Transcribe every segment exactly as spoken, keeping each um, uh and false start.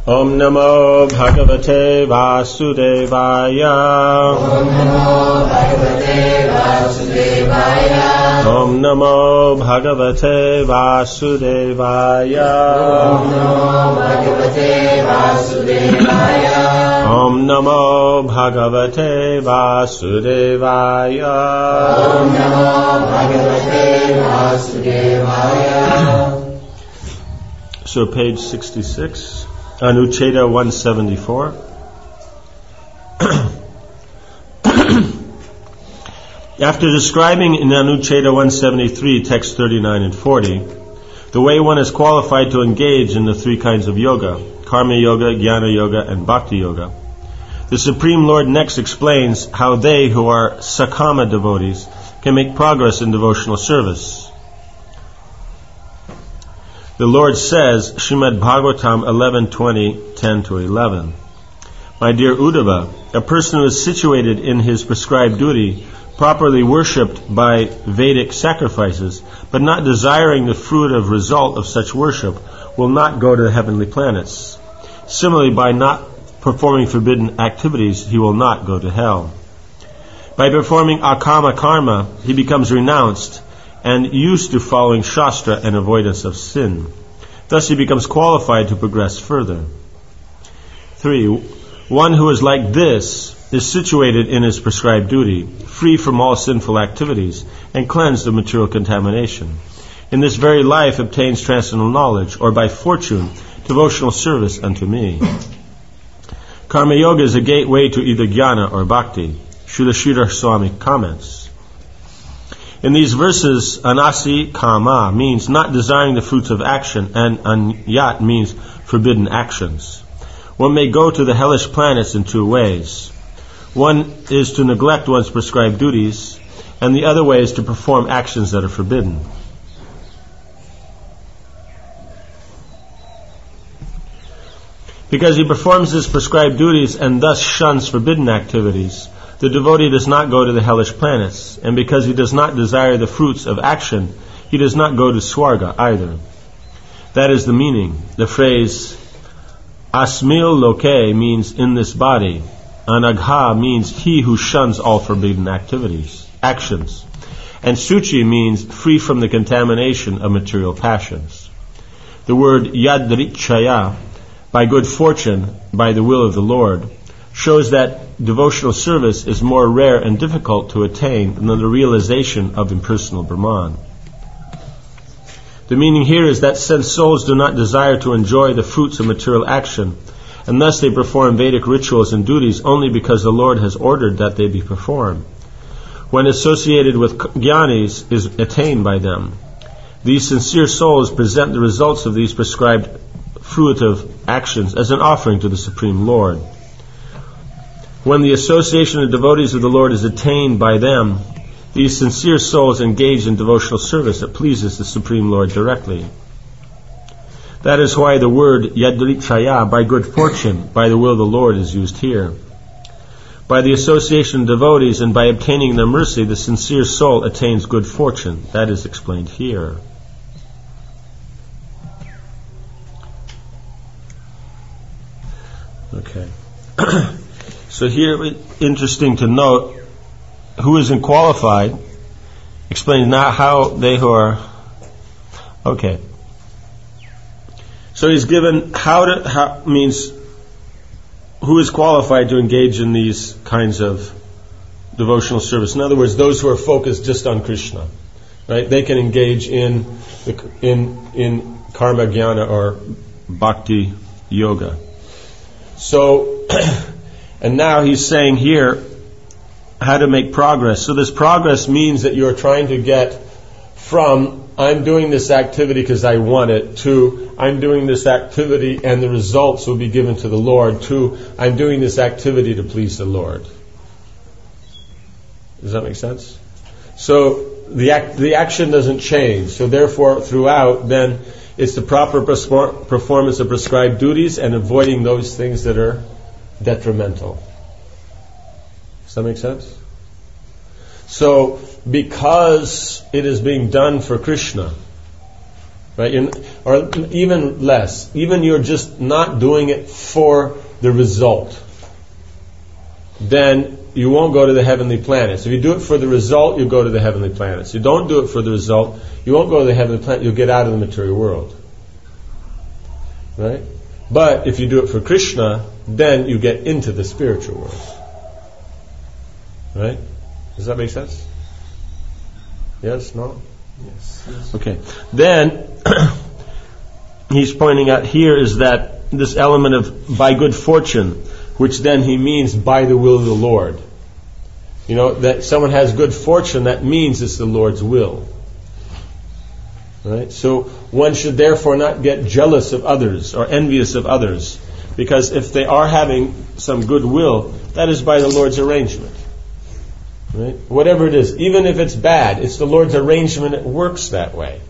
Om Namo Bhagavate Vasudevaya. Om Namo Bhagavate Vasudevaya. Om Namo Bhagavate Vasudevaya. Om Namo Bhagavate Vasudevaya. Om Namo Bhagavate Vasudevaya. Om Namo Bhagavate Vasudevaya. So page sixty-six, Anucheta one seventy-four. After describing in Anucheta one seventy-three, text thirty-nine and forty, the way one is qualified to engage in the three kinds of yoga, Karma Yoga, Jnana Yoga, and Bhakti Yoga, the Supreme Lord next explains how they who are Sakama devotees can make progress in devotional service. The Lord says, Srimad Bhagavatam eleven twenty, ten to eleven, My dear Uddhava, a person who is situated in his prescribed duty, properly worshipped by Vedic sacrifices, but not desiring the fruit of result of such worship, will not go to the heavenly planets. Similarly, by not performing forbidden activities, he will not go to hell. By performing akama karma, he becomes renounced and used to following Shastra and avoidance of sin. Thus he becomes qualified to progress further. Three, one who is like this is situated in his prescribed duty, free from all sinful activities, and cleansed of material contamination. In this very life obtains transcendental knowledge, or by fortune, devotional service unto me. Karma Yoga is a gateway to either Jnana or Bhakti. Srila Sridhar Swami comments. In these verses, anasi kama means not desiring the fruits of action, and anyat means forbidden actions. One may go to the hellish planets in two ways. One is to neglect one's prescribed duties, and the other way is to perform actions that are forbidden. Because he performs his prescribed duties and thus shuns forbidden activities, the devotee does not go to the hellish planets, and because he does not desire the fruits of action, he does not go to Swarga either. That is the meaning. The phrase Asmil Loke means in this body. Anagha means he who shuns all forbidden activities, actions. And Suchi means free from the contamination of material passions. The word Yadrichaya, by good fortune, by the will of the Lord, shows that devotional service is more rare and difficult to attain than the realization of impersonal Brahman. The meaning here is that since souls do not desire to enjoy the fruits of material action, and thus they perform Vedic rituals and duties only because the Lord has ordered that they be performed, when associated with jnanis is attained by them. These sincere souls present the results of these prescribed fruitive actions as an offering to the Supreme Lord. When the association of devotees of the Lord is attained by them, these sincere souls engage in devotional service that pleases the Supreme Lord directly. That is why the word Yadrichaya, by good fortune, by the will of the Lord, is used here. By the association of devotees and by obtaining their mercy, the sincere soul attains good fortune. That is explained here. Okay. So here, interesting to note, who isn't qualified explains not how they who are. Okay. So he's given how to how means who is qualified to engage in these kinds of devotional service. In other words, those who are focused just on Krishna, right? They can engage in the, in in karma jnana or bhakti yoga. So. And now he's saying here how to make progress. So this progress means that you're trying to get from I'm doing this activity because I want it to I'm doing this activity and the results will be given to the Lord to I'm doing this activity to please the Lord. Does that make sense? So the act, the action doesn't change. So therefore throughout then it's the proper performance of prescribed duties and avoiding those things that are detrimental. Does that make sense? So, because it is being done for Krishna, right? You're, or even less. Even you're just not doing it for the result. Then you won't go to the heavenly planets. If you do it for the result, you'll go to the heavenly planets. You don't do it for the result, you won't go to the heavenly planet. You'll get out of the material world. Right? But if you do it for Krishna, then you get into the spiritual world. Right? Does that make sense? Yes? No? Yes. yes. Okay. Then he's pointing out here is that this element of by good fortune, which then he means by the will of the Lord. You know, that someone has good fortune, that means it's the Lord's will. Right? So one should therefore not get jealous of others or envious of others, because if they are having some goodwill, that is by the Lord's arrangement. Right? Whatever it is, even if it's bad, it's the Lord's arrangement, it works that way.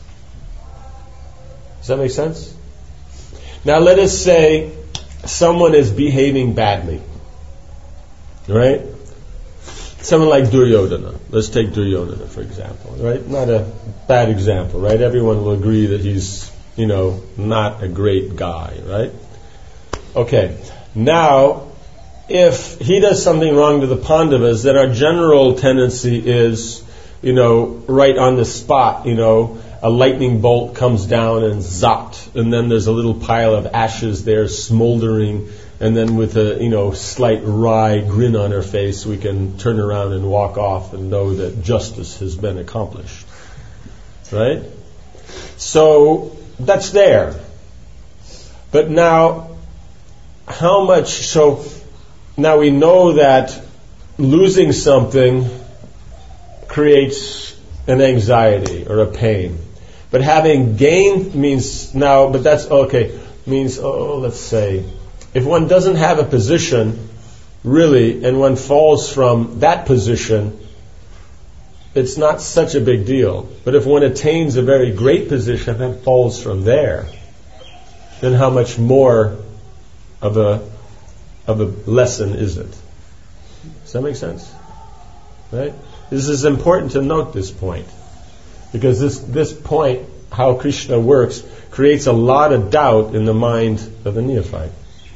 Does that make sense? Now let us say someone is behaving badly. Right? Someone like Duryodhana. Let's take Duryodhana, for example. Right? Not a bad example, right? Everyone will agree that he's, you know, not a great guy, right? Okay. Now, if he does something wrong to the Pandavas, then our general tendency is, you know, right on the spot, you know, a lightning bolt comes down and zapped, and then there's a little pile of ashes there smoldering, and then with a, you know, slight wry grin on her face, we can turn around and walk off and know that justice has been accomplished. Right? So, that's there. But now, how much, so, now we know that losing something creates an anxiety or a pain. But having gained means now, but that's okay, means, oh, let's say, if one doesn't have a position, really, and one falls from that position, it's not such a big deal. But if one attains a very great position and falls from there, then how much more of a of a lesson is it? Does that make sense? Right? This is important to note this point. Because this, this point, how Krishna works, creates a lot of doubt in the mind of the neophyte.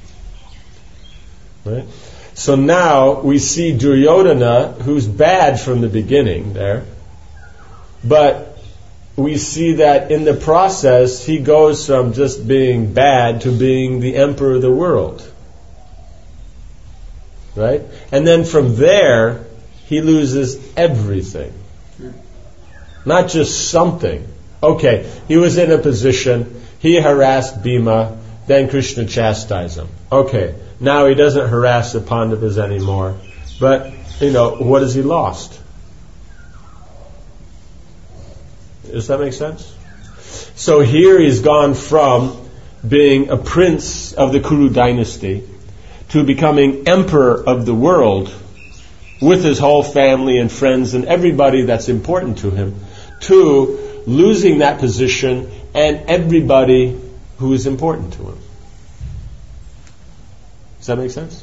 Right? So now we see Duryodhana, who's bad from the beginning there, but we see that in the process he goes from just being bad to being the emperor of the world. Right? And then from there he loses everything. Not just something. Okay, he was in a position, he harassed Bhima, then Krishna chastised him. Okay, now he doesn't harass the Pandavas anymore. But, you know, what has he lost? Does that make sense? So here he's gone from being a prince of the Kuru dynasty to becoming emperor of the world with his whole family and friends and everybody that's important to him, to losing that position and everybody who is important to him. Does that make sense?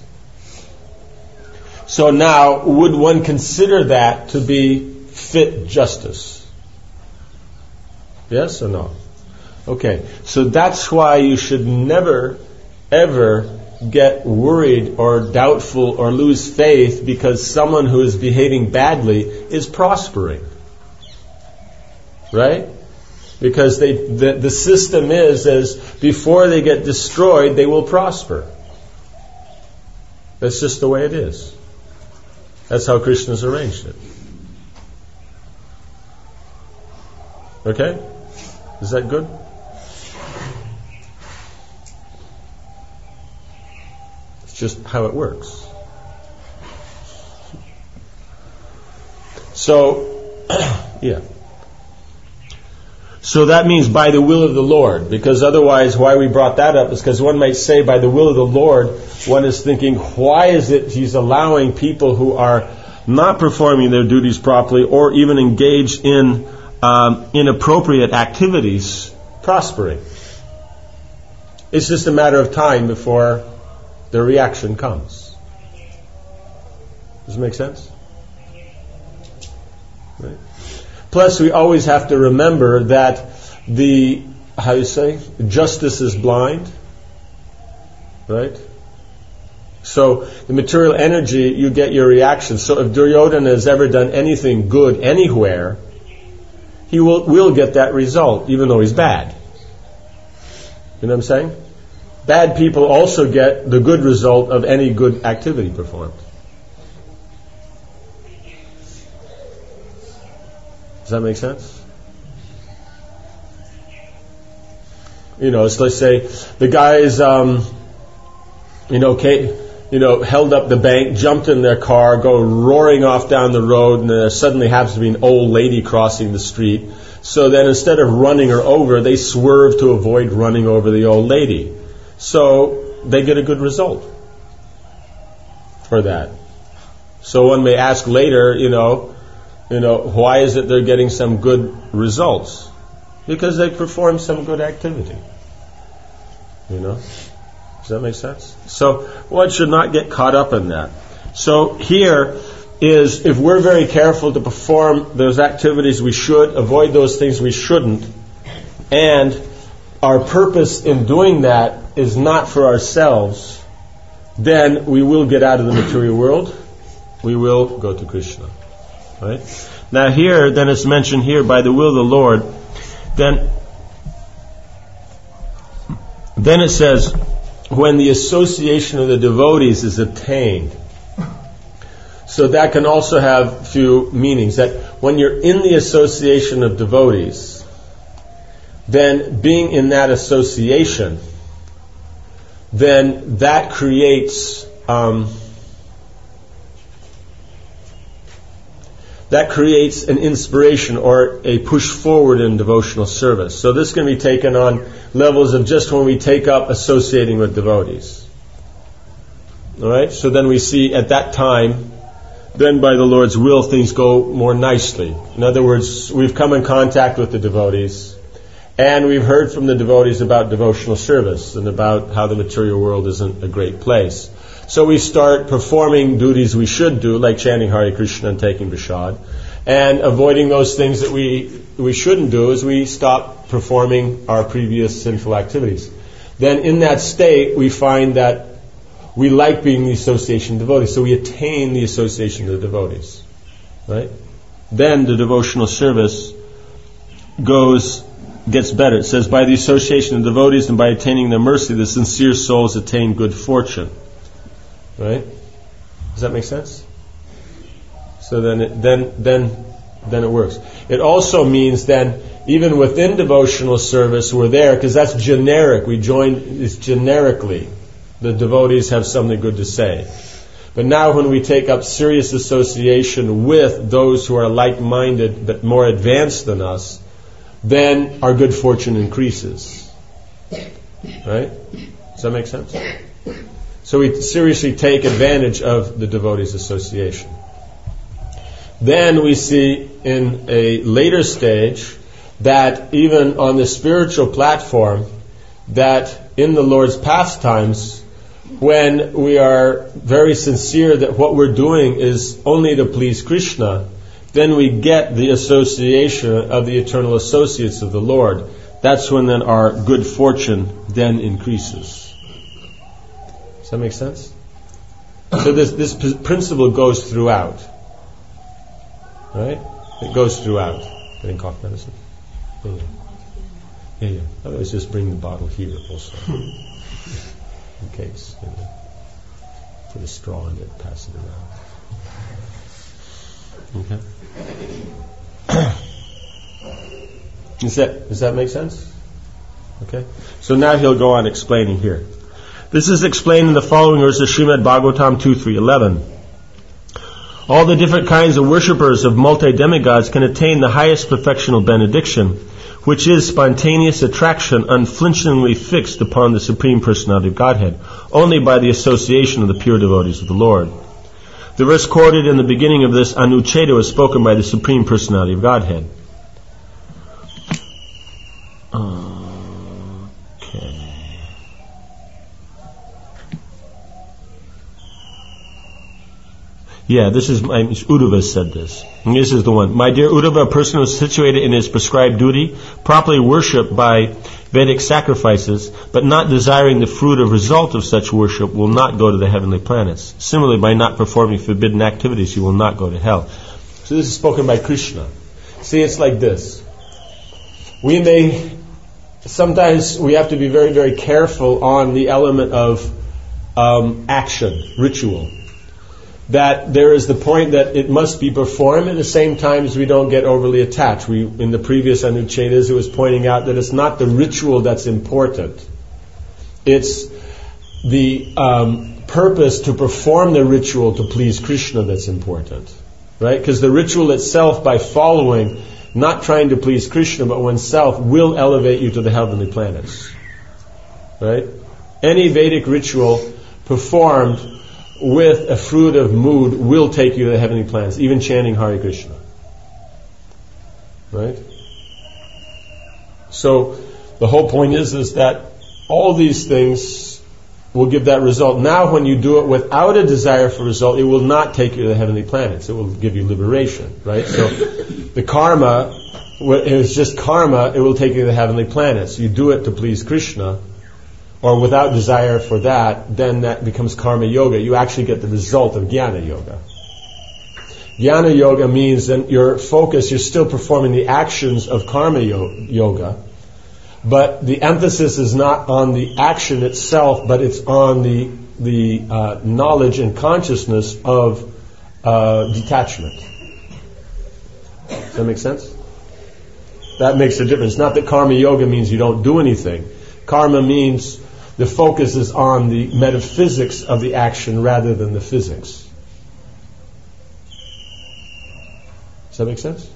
So now, would one consider that to be fit justice? Yes or no? Okay, so that's why you should never, ever get worried or doubtful or lose faith because someone who is behaving badly is prospering. Right? Because they, the, the system is, is before they get destroyed, they will prosper. That's just the way it is. That's how Krishna's arranged it. Okay? Is that good? It's just how it works. So, yeah. So that means by the will of the Lord, because otherwise why we brought that up is because one might say by the will of the Lord, one is thinking, why is it he's allowing people who are not performing their duties properly or even engaged in um, inappropriate activities prospering? It's just a matter of time before the reaction comes. Does it make sense? Right. Plus, we always have to remember that the how do you say? Justice is blind. Right? So the material energy, you get your reaction. So if Duryodhana has ever done anything good anywhere, he will, will get that result, even though he's bad. You know what I'm saying? Bad people also get the good result of any good activity performed. Does that make sense? You know, so let's say the guy's, um, you know, okay, you know, held up the bank, jumped in their car, go roaring off down the road, and there suddenly happens to be an old lady crossing the street. So then instead of running her over, they swerve to avoid running over the old lady. So they get a good result for that. So one may ask later, you know, you know, why is it they're getting some good results? Because they performed some good activity. You know? Does that make sense? So one should not get caught up in that. So here is, if we're very careful to perform those activities we should, avoid those things we shouldn't, and our purpose in doing that is not for ourselves, then we will get out of the material world. We will go to Krishna. Right? Now here, then it's mentioned here, by the will of the Lord, then, then it says, when the association of the devotees is attained. So that can also have a few meanings. That when you're in the association of devotees, then being in that association, then that creates um, that creates an inspiration or a push forward in devotional service. So this can be taken on levels of just when we take up associating with devotees. Alright? So then we see at that time, then by the Lord's will, things go more nicely. In other words, we've come in contact with the devotees, and we've heard from the devotees about devotional service and about how the material world isn't a great place. So we start performing duties we should do, like chanting Hare Krishna and taking prasad, and avoiding those things that we we shouldn't do as we stop performing our previous sinful activities. Then in that state, we find that we like being the association of devotees, so we attain the association of the devotees. Right? Then the devotional service goes, gets better. It says, by the association of devotees and by attaining their mercy, the sincere souls attain good fortune. Right? Does that make sense? So then, it, then, then, then it works. It also means then, even within devotional service, we're there because that's generic. We join it's generically. The devotees have something good to say. But now, when we take up serious association with those who are like-minded but more advanced than us, then our good fortune increases. Right? Does that make sense? So we seriously take advantage of the devotees' association. Then we see in a later stage that even on the spiritual platform, that in the Lord's pastimes, when we are very sincere that what we're doing is only to please Krishna, then we get the association of the eternal associates of the Lord. That's when then our good fortune then increases. Does that make sense? So this this p- principle goes throughout. Right? It goes throughout. Getting cough medicine? Yeah, yeah. Yeah, yeah. Otherwise just bring the bottle here also. In case. You know. Put a straw in it, pass it around. Okay? Does that, does that make sense? Okay? So now he'll go on explaining here. This is explained in the following verse of Srimad Bhagavatam two three eleven. All the different kinds of worshippers of multi-demigods can attain the highest perfectional benediction, which is spontaneous attraction unflinchingly fixed upon the Supreme Personality of Godhead, only by the association of the pure devotees of the Lord. The verse quoted in the beginning of this Anucheda was spoken by the Supreme Personality of Godhead. Okay. Yeah, this is, my, Uddhava said this. And this is the one. My dear Uddhava, a person who is situated in his prescribed duty, properly worshipped by Vedic sacrifices, but not desiring the fruit of result of such worship, will not go to the heavenly planets. Similarly, by not performing forbidden activities, he will not go to hell. So this is spoken by Krishna. See, it's like this. We may, sometimes we have to be very, very careful on the element of um, action, ritual. That there is the point that it must be performed at the same time as we don't get overly attached. We, in the previous Anuchedas, it was pointing out that it's not the ritual that's important. It's the um, purpose to perform the ritual to please Krishna that's important. Right? Because the ritual itself, by following, not trying to please Krishna, but oneself, will elevate you to the heavenly planets. Right? Any Vedic ritual performed with a fruit of mood will take you to the heavenly planets, even chanting Hare Krishna. Right? So the whole point is, is that all these things will give that result. Now when you do it without a desire for result, it will not take you to the heavenly planets. It will give you liberation. Right? So the karma, if it's just karma, it will take you to the heavenly planets. You do it to please Krishna, or without desire for that, then that becomes karma yoga. You actually get the result of jnana yoga. Jnana yoga means that your focus, you're still performing the actions of karma yo- yoga, but the emphasis is not on the action itself, but it's on the the uh, knowledge and consciousness of uh, detachment. Does that make sense? That makes a difference. Not that karma yoga means you don't do anything. Karma means the focus is on the metaphysics of the action rather than the physics. Does that make sense?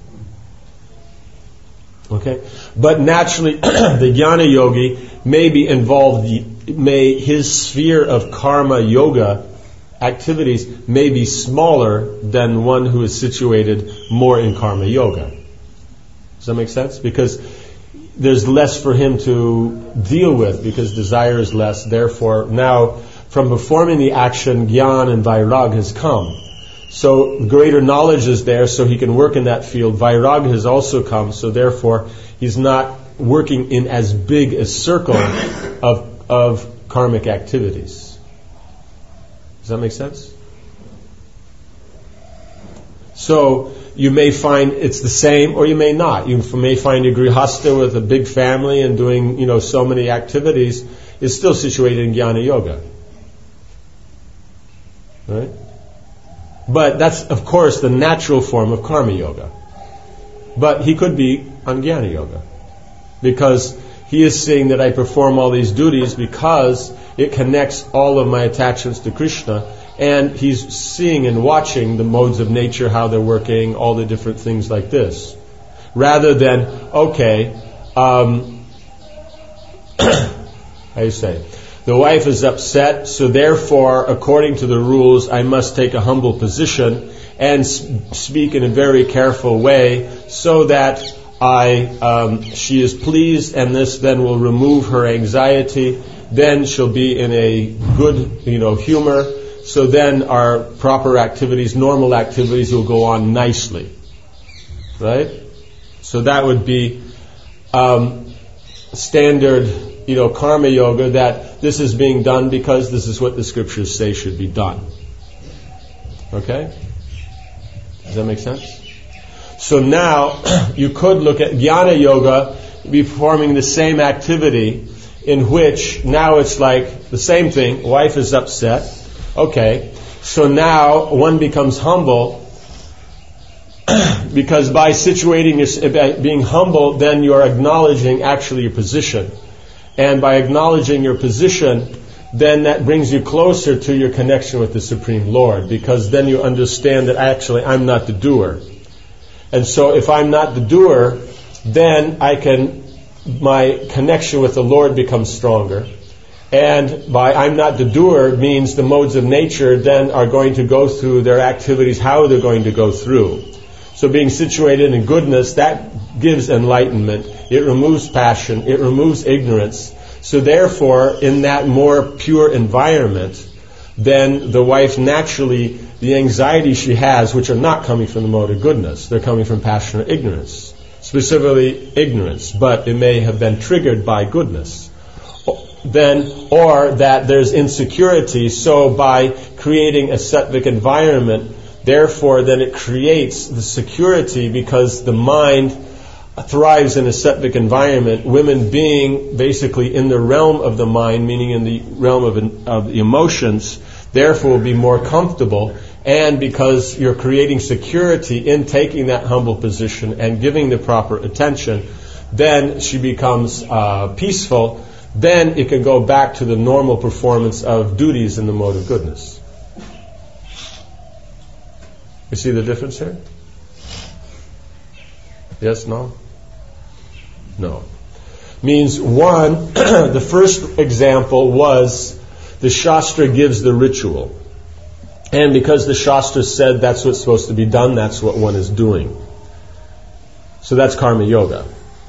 Okay. But naturally, the jnana yogi may be involved, may his sphere of karma yoga activities may be smaller than one who is situated more in karma yoga. Does that make sense? Because there's less for him to deal with because desire is less. Therefore, now from performing the action, Gyan and Vairag has come. So greater knowledge is there, so he can work in that field. Vairag has also come, so therefore he's not working in as big a circle of of karmic activities. Does that make sense? So you may find it's the same, or you may not. You may find a grihasta with a big family and doing, you know, so many activities is still situated in jnana yoga. Right? But that's, of course, the natural form of karma yoga. But he could be on jnana yoga. Because he is seeing that I perform all these duties because it connects all of my attachments to Krishna. And he's seeing and watching the modes of nature, how they're working, all the different things like this. Rather than, okay, um, how do you say, the wife is upset, so therefore, according to the rules, I must take a humble position and speak in a very careful way so that I, um, she is pleased, and this then will remove her anxiety. Then she'll be in a good, you know, humor. So then our proper activities, normal activities will go on nicely. Right? So that would be um, standard, you know, karma yoga, that this is being done because this is what the scriptures say should be done. Okay? Does that make sense? So now you could look at jnana yoga, be performing the same activity in which now it's like the same thing, wife is upset. Okay, so now one becomes humble because by situating, your, by being humble, then you are acknowledging actually your position. And by acknowledging your position, then that brings you closer to your connection with the Supreme Lord, because then you understand that actually I'm not the doer. And so if I'm not the doer, then I can, my connection with the Lord becomes stronger. And by I'm not the doer means the modes of nature then are going to go through their activities, how they're going to go through. So being situated in goodness, that gives enlightenment. It removes passion. It removes ignorance. So therefore, in that more pure environment, then the wife naturally, the anxiety she has, which are not coming from the mode of goodness, they're coming from passion or ignorance, specifically ignorance, but it may have been triggered by goodness. Then, or that there's insecurity, so by creating a sattvic environment, therefore then it creates the security because the mind thrives in a sattvic environment, women being basically in the realm of the mind, meaning in the realm of, of the emotions, therefore will be more comfortable, and because you're creating security in taking that humble position and giving the proper attention, then she becomes uh, peaceful. Then it can go back to the normal performance of duties in the mode of goodness. You see the difference here? Yes, no? No. Means one, the first example was the Shastra gives the ritual. And because the Shastra said that's what's supposed to be done, that's what one is doing. So that's karma yoga.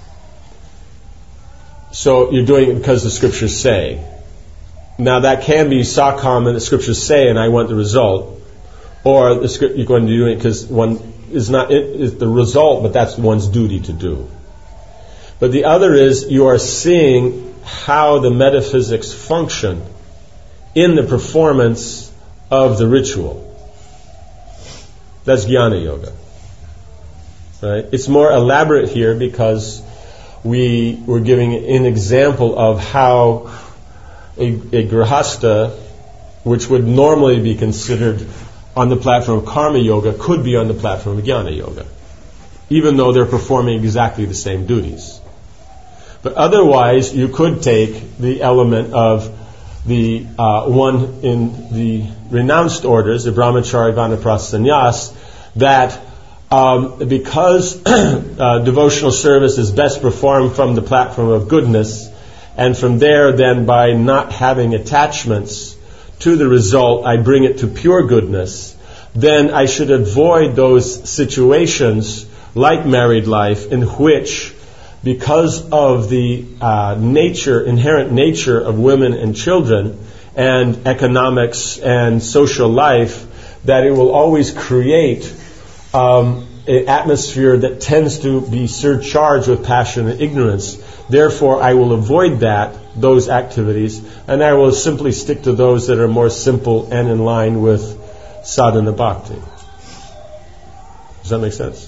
So you're doing it because the scriptures say. Now that can be sakam and the scriptures say and I want the result. Or the script, you're going to do it because one is not it is the result, but that's one's duty to do. But the other is you are seeing how the metaphysics function in the performance of the ritual. That's jnana yoga. Right? It's more elaborate here because we were giving an example of how a, a grihasta, which would normally be considered on the platform of karma yoga, could be on the platform of jnana yoga, even though they're performing exactly the same duties. But otherwise, you could take the element of the uh, one in the renounced orders, the brahmachari, vanaprastha, sannyas, that Um, because uh, devotional service is best performed from the platform of goodness, and from there then by not having attachments to the result, I bring it to pure goodness, then I should avoid those situations like married life in which, because of the uh, nature, inherent nature of women and children and economics and social life, that it will always create Um, an atmosphere that tends to be surcharged with passion and ignorance. Therefore, I will avoid that, those activities, and I will simply stick to those that are more simple and in line with sadhana bhakti. Does that make sense?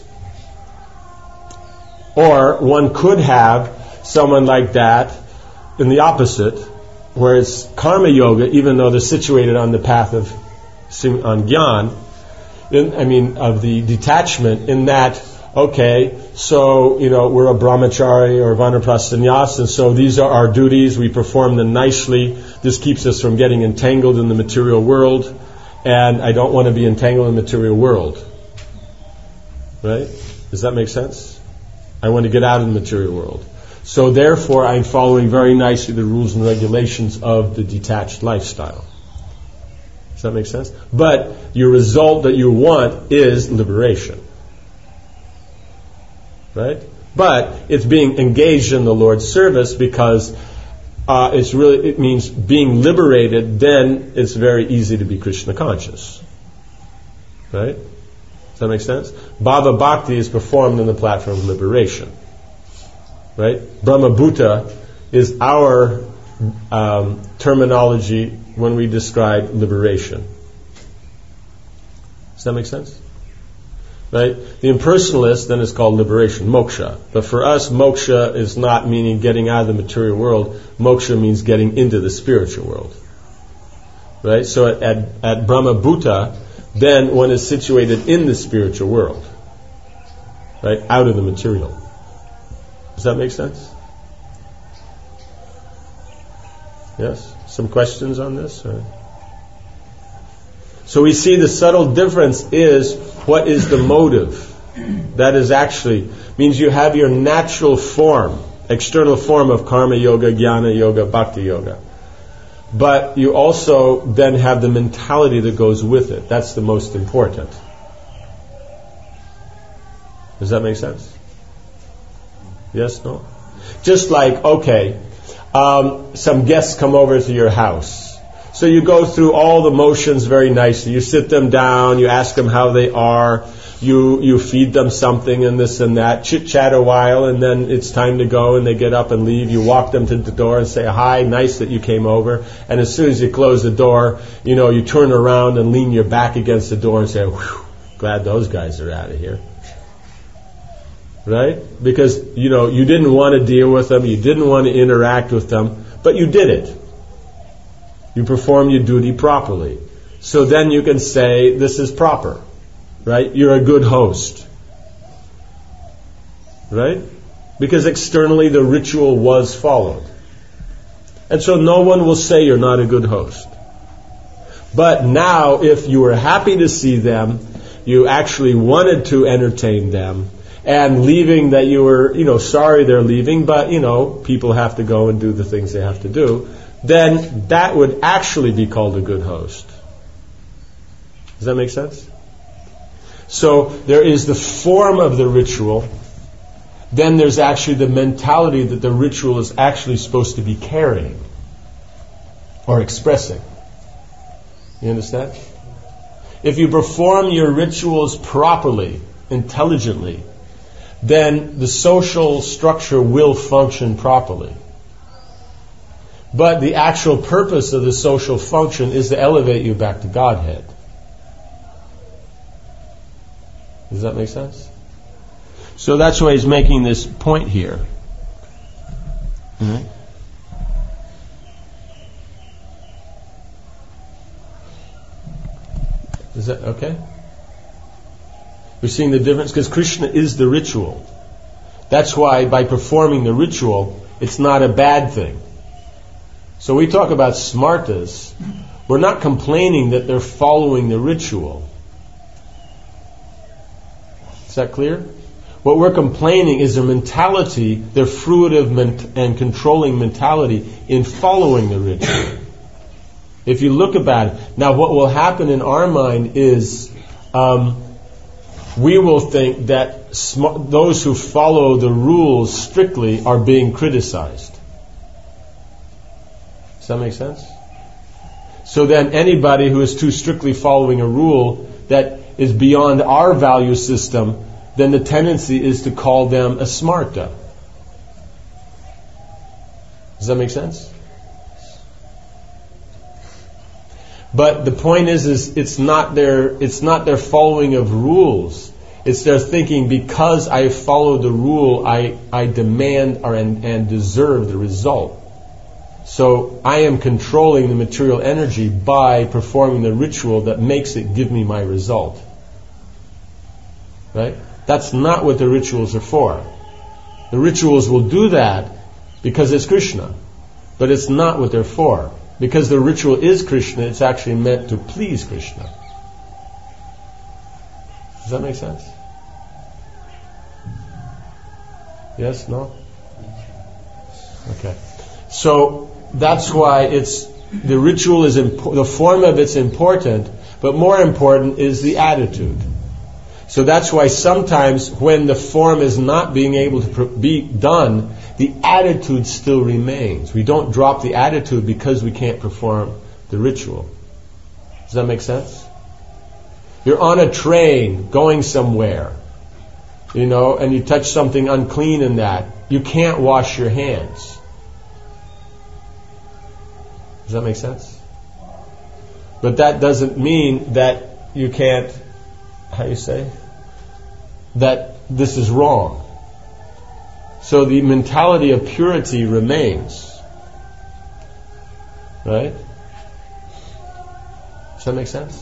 Or one could have someone like that in the opposite, where it's karma yoga, even though they're situated on the path of on jnana, In, I mean, of the detachment, in that, okay, so, you know, we're a brahmachari or vanaprastha sannyas, and so these are our duties, we perform them nicely, this keeps us from getting entangled in the material world, and I don't want to be entangled in the material world. Right? Does that make sense? I want to get out of the material world. So therefore, I'm following very nicely the rules and regulations of the detached lifestyle. Does that make sense? But your result that you want is liberation. Right? But it's being engaged in the Lord's service because uh, it's really it means being liberated, then it's very easy to be Krishna conscious. Right? Does that make sense? Bhava Bhakti is performed on the platform of liberation. Right? Brahma Bhuta is our um, terminology when we describe liberation. Does that make sense? Right? The impersonalist then is called liberation, moksha. But for us, moksha is not meaning getting out of the material world. Moksha means getting into the spiritual world. Right? So at, at, at Brahma Bhuta, then one is situated in the spiritual world. Right? Out of the material. Does that make sense? Yes? Some questions on this? Or? So we see the subtle difference is what is the motive. That is actually, means you have your natural form, external form of karma yoga, jnana yoga, bhakti yoga. But you also then have the mentality that goes with it. That's the most important. Does that make sense? Yes, no? Just like, okay, Um, some guests come over to your house. So you go through all the motions very nicely. You sit them down, you ask them how they are, you you feed them something and this and that, chit-chat a while, and then it's time to go and they get up and leave. You walk them to the door and say, hi, nice that you came over. And as soon as you close the door, you know, you turn around and lean your back against the door and say, whew, glad those guys are out of here. Right? Because, you know, you didn't want to deal with them, you didn't want to interact with them, but you did it. You perform your duty properly. So then you can say, this is proper. Right? You're a good host. Right? Because externally the ritual was followed. And so no one will say you're not a good host. But now, if you were happy to see them, you actually wanted to entertain them, and leaving that you were, you know, sorry they're leaving, but, you know, people have to go and do the things they have to do, then that would actually be called a good host. Does that make sense? So there is the form of the ritual, then there's actually the mentality that the ritual is actually supposed to be carrying or expressing. You understand? If you perform your rituals properly, intelligently, then the social structure will function properly. But the actual purpose of the social function is to elevate you back to Godhead. Does that make sense? So that's why he's making this point here. Mm-hmm. Is that okay? We're seeing the difference because Krishna is the ritual. That's why by performing the ritual, it's not a bad thing. So we talk about smartas. We're not complaining that they're following the ritual. Is that clear? What we're complaining is their mentality, their fruitive ment- and controlling mentality in following the ritual. If you look about it, now what will happen in our mind is um, we will think that sm- those who follow the rules strictly are being criticized. Does that make sense? So then anybody who is too strictly following a rule that is beyond our value system, then the tendency is to call them a smarta. Does that make sense? But the point is, is it's not their it's not their following of rules. It's their thinking, because I follow the rule, I, I demand or and, and deserve the result. So I am controlling the material energy by performing the ritual that makes it give me my result. Right? That's not what the rituals are for. The rituals will do that because it's Krishna. But it's not what they're for. Because the ritual is Krishna, it's actually meant to please Krishna. Does that make sense? Yes? No? Okay. So that's why it's the ritual is impo- the form of it's important, but more important is the attitude. So that's why sometimes when the form is not being able to pr- be done, the attitude still remains. We don't drop the attitude because we can't perform the ritual. Does that make sense? You're on a train going somewhere, you know, and you touch something unclean in that. You can't wash your hands. Does that make sense? But that doesn't mean that you can't, how you say, that this is wrong. So the mentality of purity remains. Right? Does that make sense?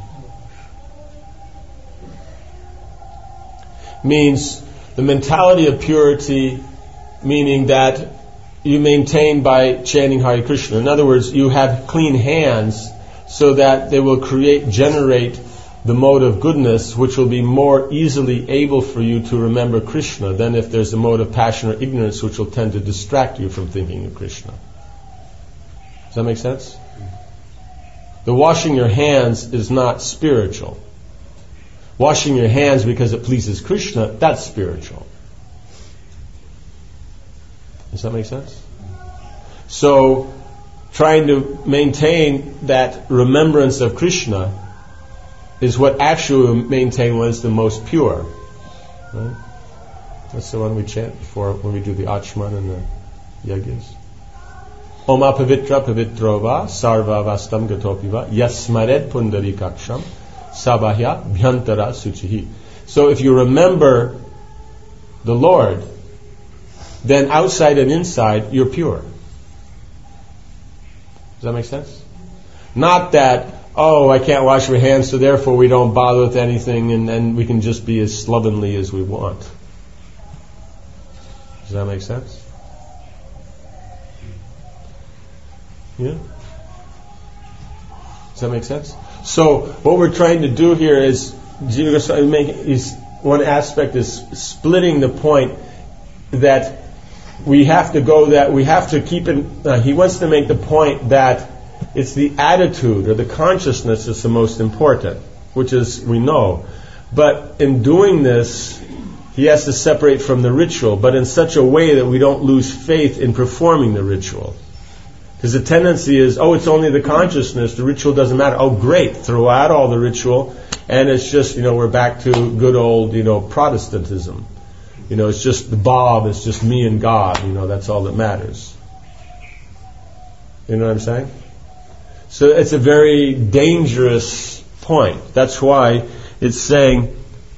Means the mentality of purity, meaning that you maintain by chanting Hare Krishna. In other words, you have clean hands so that they will create, generate the mode of goodness, which will be more easily able for you to remember Krishna than if there's a mode of passion or ignorance, which will tend to distract you from thinking of Krishna. Does that make sense? The washing your hands is not spiritual. Washing your hands because it pleases Krishna, that's spiritual. Does that make sense? So, trying to maintain that remembrance of Krishna is what actually maintain was the most pure. Right? That's the one we chant before when we do the Achman and the Yagyas. Om apavitra pavitrova sarva vastam gatopiva yasmared pundarikaksham sabahya bhyantara suchihi. So if you remember the Lord, then outside and inside you're pure. Does that make sense? Not that, oh, I can't wash my hands, so therefore we don't bother with anything and, and we can just be as slovenly as we want. Does that make sense? Yeah? Does that make sense? So what we're trying to do here is, Jiva Goswami make is one aspect is splitting the point that we have to go that we have to keep in. Uh, he wants to make the point that it's the attitude or the consciousness that's the most important, which is we know. But in doing this, he has to separate from the ritual, but in such a way that we don't lose faith in performing the ritual. Because the tendency is, oh, it's only the consciousness, the ritual doesn't matter. Oh, great, throw out all the ritual, and it's just, you know, we're back to good old, you know, Protestantism. You know, it's just the Bob, it's just me and God, you know, that's all that matters. You know what I'm saying? So it's a very dangerous point. That's why it's saying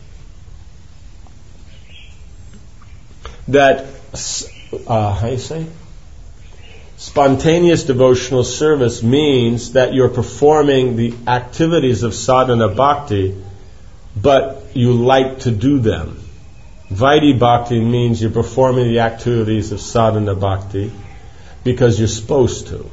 that, uh, how do you say? Spontaneous devotional service means that you're performing the activities of sadhana bhakti, but you like to do them. Vaidhi bhakti means you're performing the activities of sadhana bhakti because you're supposed to.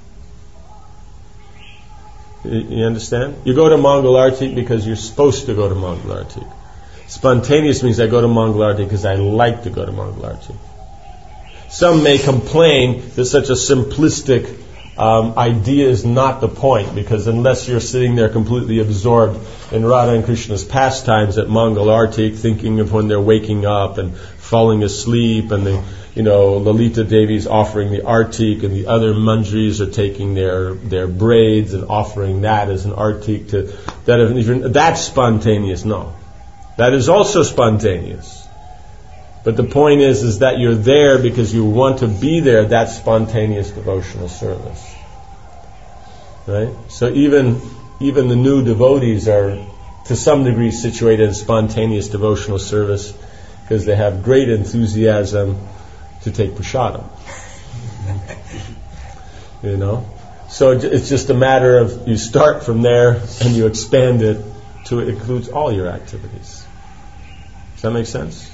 You understand? You go to Mangalarti because you're supposed to go to Mangalarti. Spontaneous means I go to Mangalarti because I like to go to Mangalarti. Some may complain that such a simplistic um, idea is not the point, because unless you're sitting there completely absorbed in Radha and Krishna's pastimes at Mangalarti, thinking of when they're waking up and falling asleep, and the, you know, Lalita Devi's offering the artik, and the other manjaris are taking their their braids and offering that as an artik to that. That's spontaneous. No, that is also spontaneous. But the point is, is that you're there because you want to be there. That's spontaneous devotional service, right? So even even the new devotees are, to some degree, situated in spontaneous devotional service because they have great enthusiasm to take prasadam. You know, so it's just a matter of you start from there and you expand it to it includes all your activities. Does that make sense?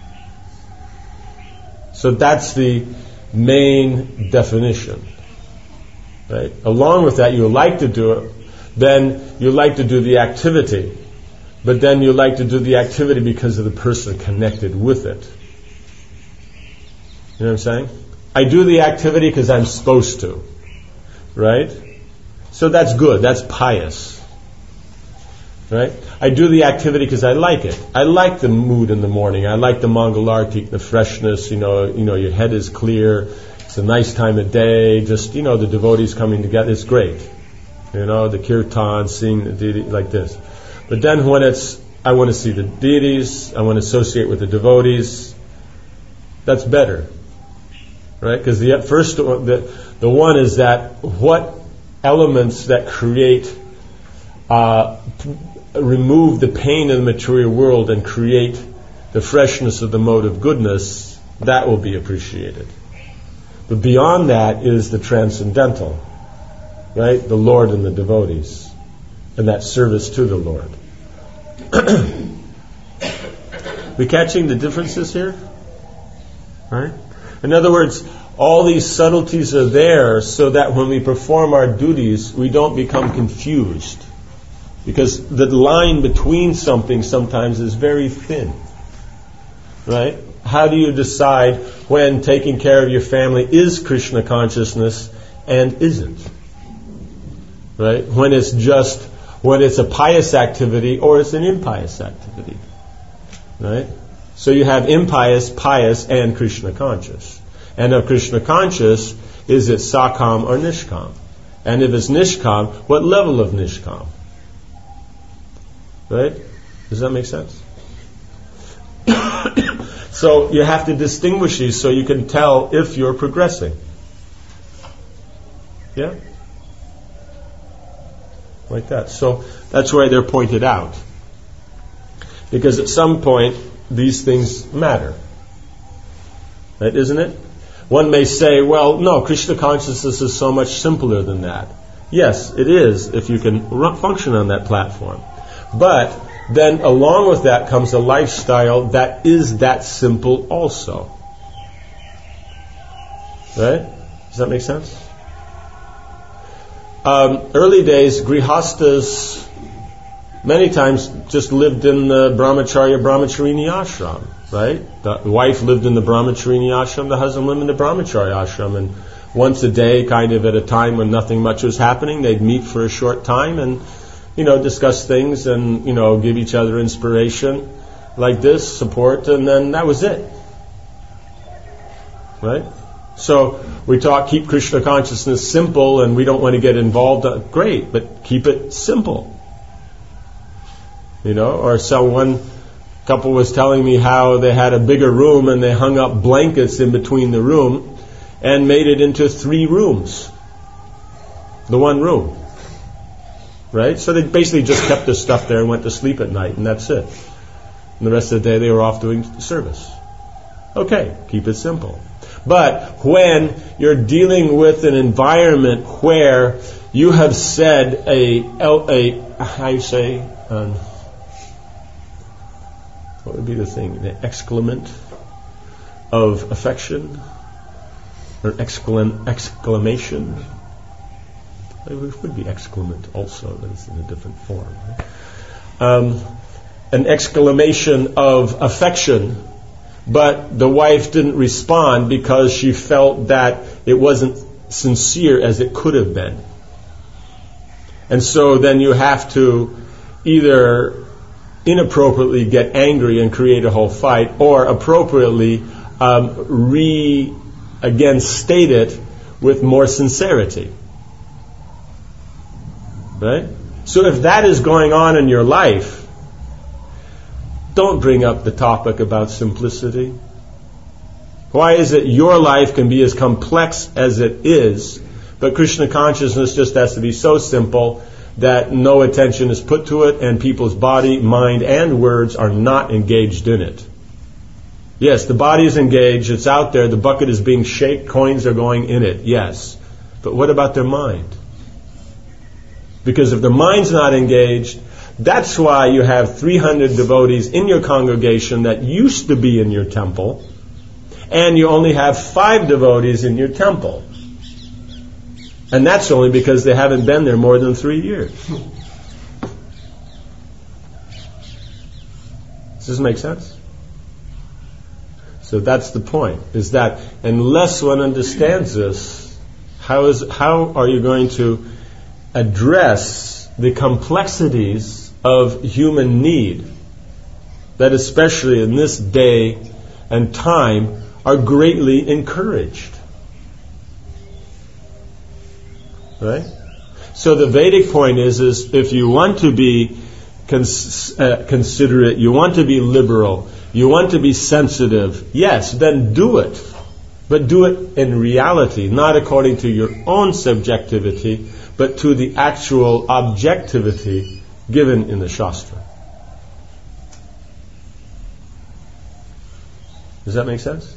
So that's the main definition, right? Along with that, you like to do it, then you like to do the activity, but then you like to do the activity because of the person connected with it. You know what I'm saying? I do the activity because I'm supposed to, right? So that's good, that's pious. Right? I do the activity because I like it. I like the mood in the morning. I like the Mangalartik, the freshness. You know, you know, your head is clear. It's a nice time of day. Just, you know, the devotees coming together. It's great. You know, the kirtan, seeing the deity like this. But then when it's, I want to see the deities. I want to associate with the devotees. That's better, right? Because the first, the the one is that what elements that create. Uh, remove the pain in the material world and create the freshness of the mode of goodness, that will be appreciated. But beyond that is the transcendental, right? The Lord and the devotees, and that service to the Lord. We catching the differences here? Right? In other words, all these subtleties are there so that when we perform our duties, we don't become confused. Because the line between something sometimes is very thin. Right? How do you decide when taking care of your family is Krishna consciousness and isn't? Right? When it's just, when it's a pious activity or it's an impious activity. Right? So you have impious, pious, and Krishna conscious. And of Krishna conscious, is it Sakam or Nishkam? And if it's Nishkam, what level of Nishkam? Right? Does that make sense? So you have to distinguish these so you can tell if you're progressing. Yeah? Like that. So that's why they're pointed out. Because at some point, these things matter. Right? Isn't it? One may say, well, no, Krishna consciousness is so much simpler than that. Yes, it is, if you can run, function on that platform. But then along with that comes a lifestyle that is that simple also. Right? Does that make sense? Um, early days, grihastas many times just lived in the brahmacharya brahmacharini ashram, right? The wife lived in the brahmacharini ashram, the husband lived in the brahmacharya ashram, and once a day, kind of at a time when nothing much was happening, they'd meet for a short time and, you know, discuss things and, you know, give each other inspiration like this, support, and then that was it. Right? So we talk, keep Krishna consciousness simple, and we don't want to get involved. Uh, great, but keep it simple. You know, or so one couple was telling me how they had a bigger room and they hung up blankets in between the room and made it into three rooms. The one room. Right? So they basically just kept their stuff there and went to sleep at night, and that's it. And the rest of the day they were off doing service. Okay, keep it simple. But when you're dealing with an environment where you have said a, a how you say, um, what would be the thing, the excrement of affection, or exclam, exclamation, it would be excrement also, but it's in a different form. Right? Um, an exclamation of affection, but the wife didn't respond because she felt that it wasn't sincere as it could have been. And so then you have to either inappropriately get angry and create a whole fight, or appropriately um, re again state it with more sincerity. Right? So if that is going on in your life, don't bring up the topic about simplicity. Why is it your life can be as complex as it is, but Krishna consciousness just has to be so simple that no attention is put to it and people's body, mind, and words are not engaged in it? Yes, the body is engaged, it's out there, the bucket is being shaken, coins are going in it, yes. But what about their mind? Because if the mind's not engaged, that's why you have three hundred devotees in your congregation that used to be in your temple, and you only have five devotees in your temple. And that's only because they haven't been there more than three years. Does this make sense? So that's the point, is that unless one understands this, how is how are you going to address the complexities of human need that especially in this day and time are greatly encouraged? Right? So the Vedic point is, is if you want to be cons- uh, considerate, you want to be liberal, you want to be sensitive, yes, then do it. But do it in reality, not according to your own subjectivity, but to the actual objectivity given in the Shastra. Does that make sense?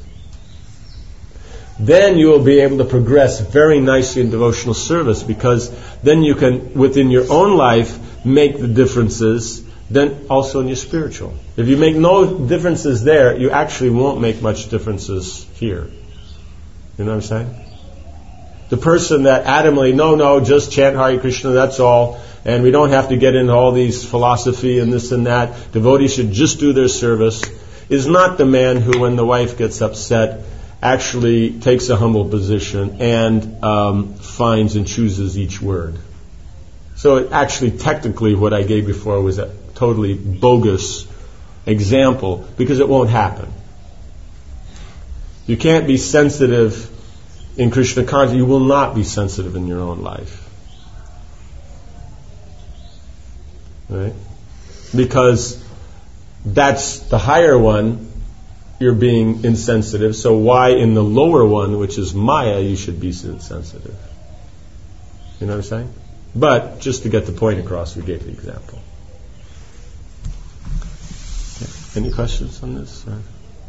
Then you will be able to progress very nicely in devotional service, because then you can, within your own life, make the differences, then also in your spiritual. If you make no differences there, you actually won't make much differences here. You know what I'm saying? The person that adamantly, no, no, just chant Hare Krishna, that's all, and we don't have to get into all these philosophy and this and that, devotees should just do their service, is not the man who, when the wife gets upset, actually takes a humble position and um, finds and chooses each word. So it actually, technically, what I gave before was a totally bogus example, because it won't happen. You can't be sensitive in Krishna consciousness, you will not be sensitive in your own life. Right? Because that's the higher one, you're being insensitive. So why in the lower one, which is Maya, you should be insensitive? You know what I'm saying? But just to get the point across, we gave the example. Okay. Any questions on this uh,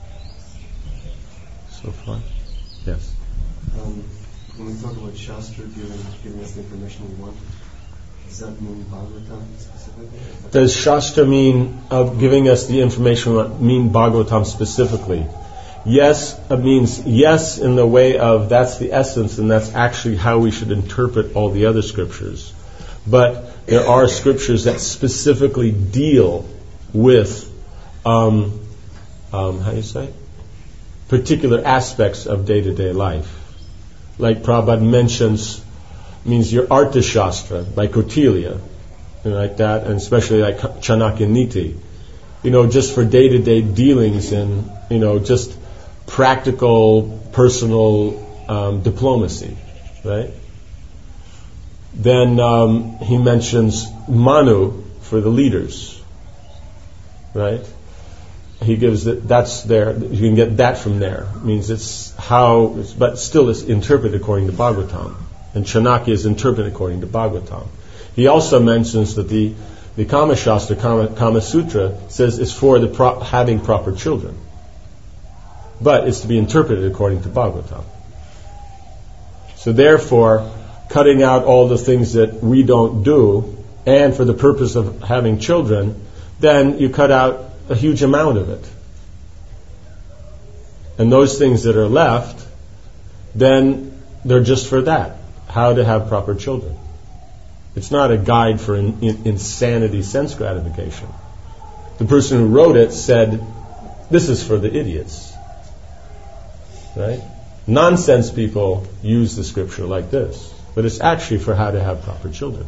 so far? Yes. Um, when we talk about Shastra giving, giving us the information we want, does that mean Bhagavatam specifically? Does Shastra mean of giving us the information we want, mean Bhagavatam specifically? Yes, it means yes in the way of that's the essence and that's actually how we should interpret all the other scriptures. But there are scriptures that specifically deal with, um, um, how do you say? particular aspects of day-to-day life. Like Prabhupada mentions, means your Artha Shastra, like Kautilya, you know, like that, and especially like Chanakya Niti. You know, just for day-to-day dealings and, you know, just practical, personal um, diplomacy, right? Then um, he mentions Manu for the leaders, right? He gives that, that's there, you can get that from there. It means it's how, it's, but still it's interpreted according to Bhagavatam. And Chanakya is interpreted according to Bhagavatam. He also mentions that the, the Kama Shastra, Kama, Kama Sutra, says it's for the pro, having proper children. But it's to be interpreted according to Bhagavatam. So therefore, cutting out all the things that we don't do, and for the purpose of having children, then you cut out a huge amount of it. And those things that are left, then they're just for that. How to have proper children. It's not a guide for in, in, insanity sense gratification. The person who wrote it said, this is for the idiots. Right? Nonsense people use the scripture like this. But it's actually for how to have proper children.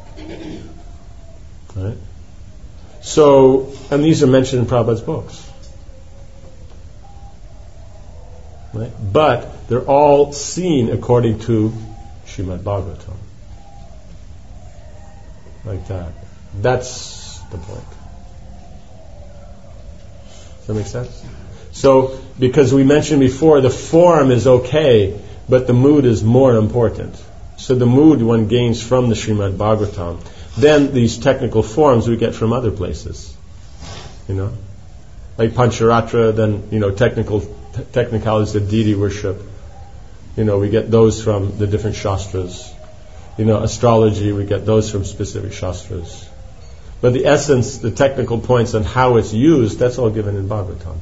Right? So, and these are mentioned in Prabhupada's books. Right? But they're all seen according to Srimad Bhagavatam. Like that. That's the point. Does that make sense? So, because we mentioned before, the form is okay, but the mood is more important. So the mood one gains from the Srimad Bhagavatam. Then these technical forms we get from other places. You know? Like Pancharatra, then, you know, technical t- technicalities of deity worship. You know, we get those from the different shastras. You know, astrology, we get those from specific shastras. But the essence, the technical points on how it's used, that's all given in Bhagavatam.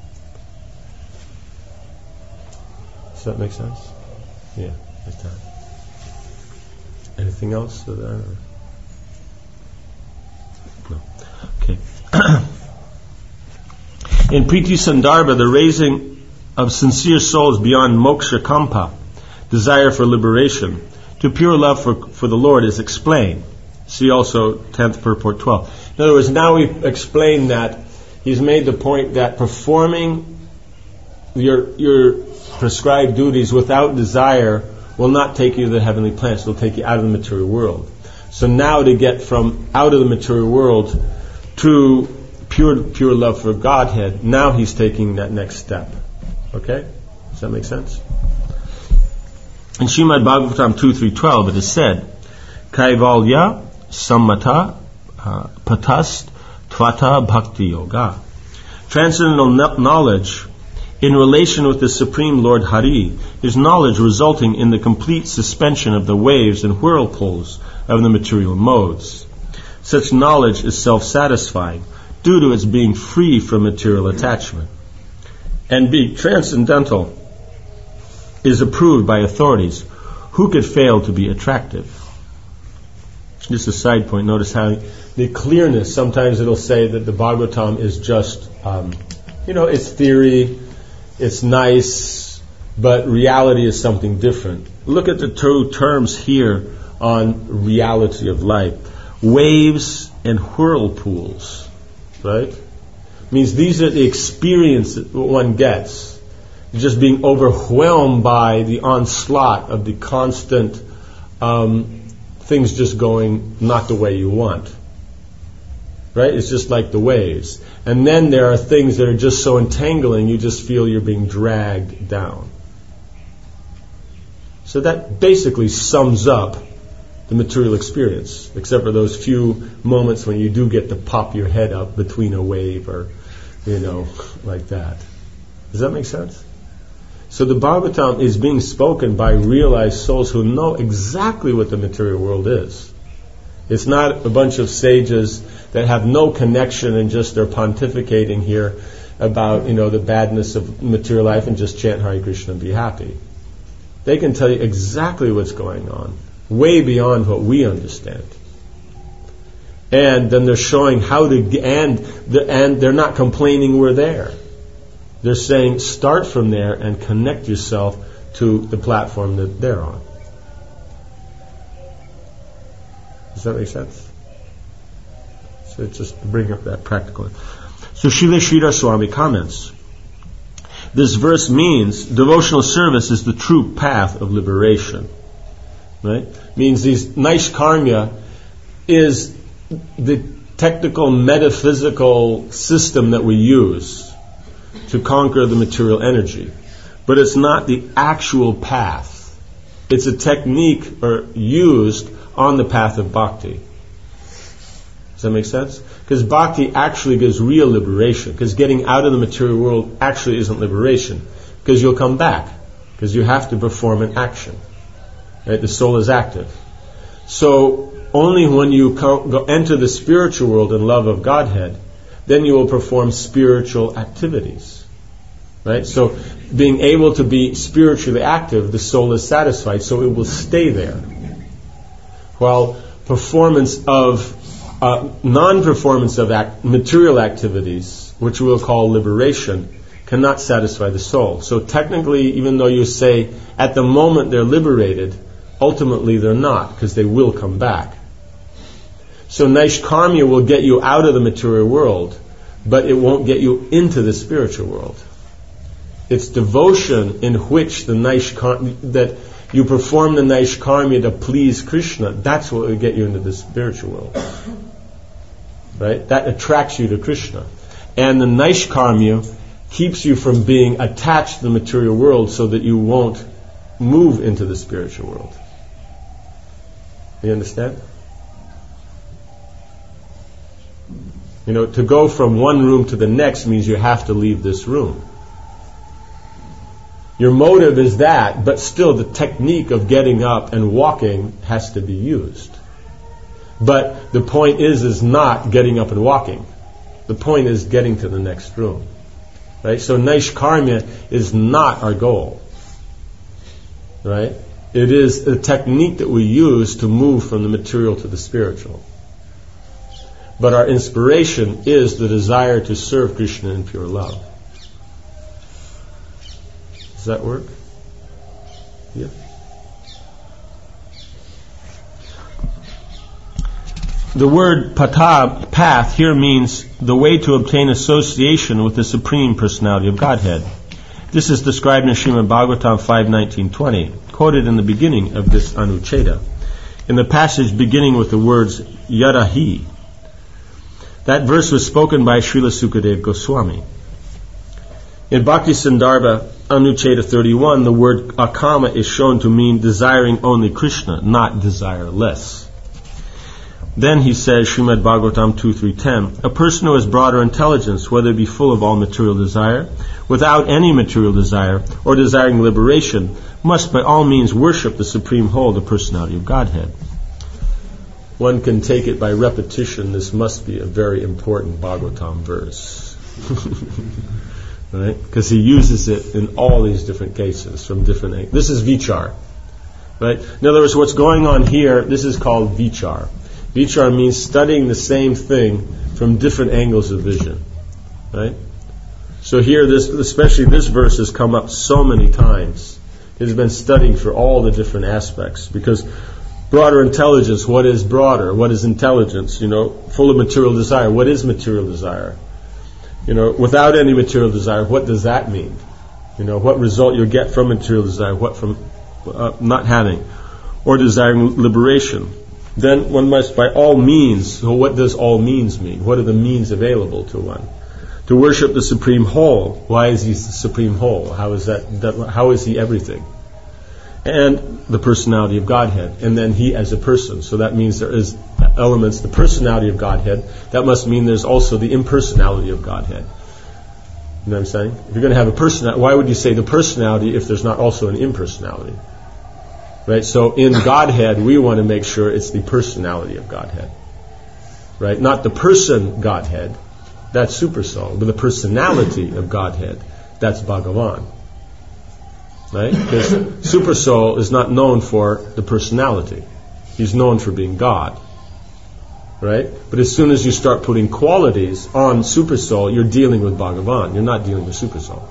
Does that make sense? Yeah, like that. Anything else to that? Or? No. Okay. In Priti Sandarbha, the raising of sincere souls beyond moksha kampa, desire for liberation, to pure love for, for the Lord is explained. See also tenth purport twelve. In other words, now we've explained that he's made the point that performing your your prescribed duties without desire will not take you to the heavenly planets. It will take you out of the material world. So now to get from out of the material world to pure pure love for Godhead, now he's taking that next step. Okay? Does that make sense? In Srimad Bhagavatam two three twelve it is said, Kaivalya sammata uh, patast tvata bhakti yoga. Transcendental knowledge in relation with the Supreme Lord Hari is knowledge resulting in the complete suspension of the waves and whirlpools of the material modes. Such knowledge is self-satisfying due to its being free from material attachment. And being transcendental is approved by authorities. Who could fail to be attractive? Just a side point, notice how the clearness, sometimes it'll say that the Bhagavatam is just, um, you know, it's theory, it's nice, but reality is something different. Look at the two terms here on reality of life. Waves and whirlpools, right? Means these are the experiences that one gets. You're just being overwhelmed by the onslaught of the constant um, things just going not the way you want. Right? It's just like the waves. And then there are things that are just so entangling, you just feel you're being dragged down. So that basically sums up the material experience, except for those few moments when you do get to pop your head up between a wave or, you know, like that. Does that make sense? So the Bhagavatam is being spoken by realized souls who know exactly what the material world is. It's not a bunch of sages that have no connection and just they're pontificating here about, you know, the badness of material life and just chant Hare Krishna and be happy. They can tell you exactly what's going on, way beyond what we understand. And then they're showing how to, and, and they're not complaining we're there. They're saying start from there and connect yourself to the platform that they're on. Does that make sense? So just to bring up that practical. So Srila Sridhar Swami comments, this verse means devotional service is the true path of liberation. Right? Means these Naishkarmya is the technical metaphysical system that we use to conquer the material energy. But it's not the actual path. It's a technique or used on the path of bhakti. Does that make sense? Because bhakti actually gives real liberation. Because getting out of the material world actually isn't liberation. Because you'll come back. Because you have to perform an action. Right? The soul is active. So only when you co- go enter the spiritual world in love of Godhead, then you will perform spiritual activities. Right? So being able to be spiritually active, the soul is satisfied, so it will stay there. While performance of uh, non-performance of act, material activities, which we'll call liberation, cannot satisfy the soul. So technically, even though you say at the moment they're liberated, ultimately they're not, because they will come back. So Naishkarmya will get you out of the material world, but it won't get you into the spiritual world. It's devotion in which the Naishkarmya, that you perform the Naishkarmya to please Krishna, that's what will get you into the spiritual world. Right? That attracts you to Krishna. And the Naishkarmya keeps you from being attached to the material world so that you won't move into the spiritual world. You understand? You know, to go from one room to the next means you have to leave this room. Your motive is that, but still the technique of getting up and walking has to be used. But the point is, is not getting up and walking. The point is getting to the next room. Right? So Naishkarmya is not our goal. Right? It is a technique that we use to move from the material to the spiritual. But our inspiration is the desire to serve Krishna in pure love. Does that work? Yeah. The word pata, path, here means the way to obtain association with the Supreme Personality of Godhead. This is described in Srimad Bhagavatam five nineteen twenty, quoted in the beginning of this Anucheda, in the passage beginning with the words Yadahi. That verse was spoken by Srila Sukadeva Goswami. In Bhakti Sandarbha Anucheda thirty-one, the word akama is shown to mean desiring only Krishna, not desireless. Then he says, Srimad Bhagavatam two three ten, a person who has broader intelligence, whether it be full of all material desire, without any material desire, or desiring liberation, must by all means worship the Supreme Whole, the Personality of Godhead. One can take it by repetition, this must be a very important Bhagavatam verse. Right? Because he uses it in all these different cases, from different angles. This is vichar. Right? In other words, what's going on here, this is called vichar. Vichar means studying the same thing from different angles of vision. Right? So here, this, especially this verse has come up so many times. It has been studied for all the different aspects. Because broader intelligence, what is broader? What is intelligence? You know, full of material desire. What is material desire? You know, without any material desire, what does that mean? You know, what result you'll get from material desire, what from uh, not having, or desiring liberation. Then one must by all means, so what does all means mean? What are the means available to one? To worship the Supreme Whole. Why is he the Supreme Whole? How is that, that how is he everything? And the personality of Godhead. And then he as a person. So that means there is elements, the personality of Godhead. That must mean there's also the impersonality of Godhead. You know what I'm saying? If you're going to have a personality, why would you say the personality if there's not also an impersonality? Right? So in Godhead, we want to make sure it's the personality of Godhead. Right? Not the person Godhead. That's Super Soul. But the personality of Godhead, that's Bhagavan. Right? Because Super Soul is not known for the personality. He's known for being God. Right? But as soon as you start putting qualities on Super Soul, you're dealing with Bhagavan. You're not dealing with Super Soul.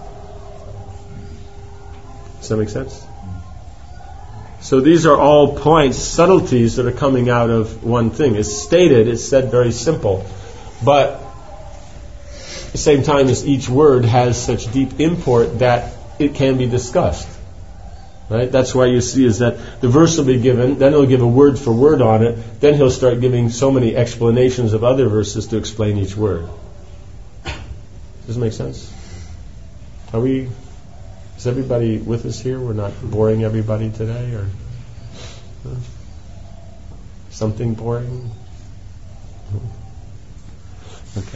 Does that make sense? So these are all points, subtleties that are coming out of one thing. It's stated, it's said very simple. But at the same time as each word has such deep import that it can be discussed. Right? That's why you see is that the verse will be given, then he'll give a word for word on it, then he'll start giving so many explanations of other verses to explain each word. Does it make sense? Are we, is everybody with us here? We're not boring everybody today, or uh, something boring? Okay.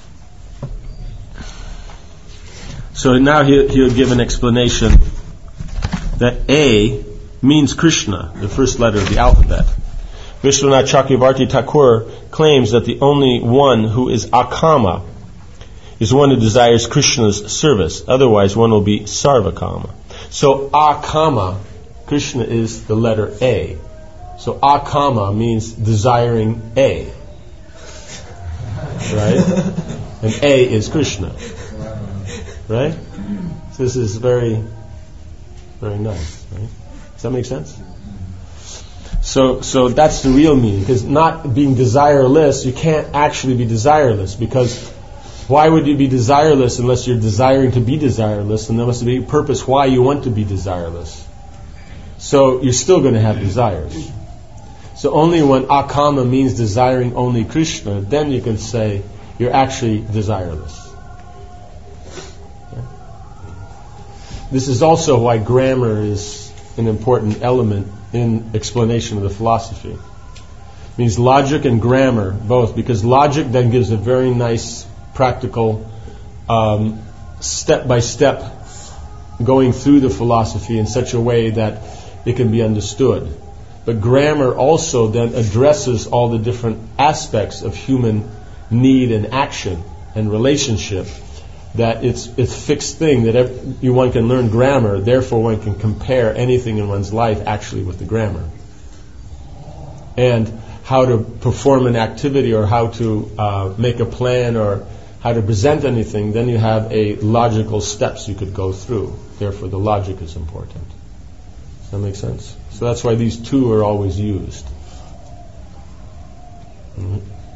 So now he'll, he'll give an explanation that A means Krishna, the first letter of the alphabet. Vishwanath Chakravarti Thakur claims that the only one who is akama is one who desires Krishna's service. Otherwise, one will be sarvakama. So akama, Krishna is the letter A. So akama means desiring A. Right? And A is Krishna. Right? So this is very, very nice. Right? Does that make sense? So, so that's the real meaning. Because not being desireless, you can't actually be desireless. Because why would you be desireless unless you're desiring to be desireless? And there must be a purpose why you want to be desireless. So you're still going to have desires. So only when akama means desiring only Krishna, then you can say you're actually desireless. This is also why grammar is an important element in explanation of the philosophy. It means logic and grammar, both, because logic then gives a very nice, practical, um, step-by-step going through the philosophy in such a way that it can be understood. But grammar also then addresses all the different aspects of human need and action and relationship. That it's it's a fixed thing that every, you one can learn grammar, therefore one can compare anything in one's life actually with the grammar. And how to perform an activity or how to uh, make a plan or how to present anything, then you have a logical steps you could go through. Therefore the logic is important. Does that make sense? So that's why these two are always used. Mm-hmm.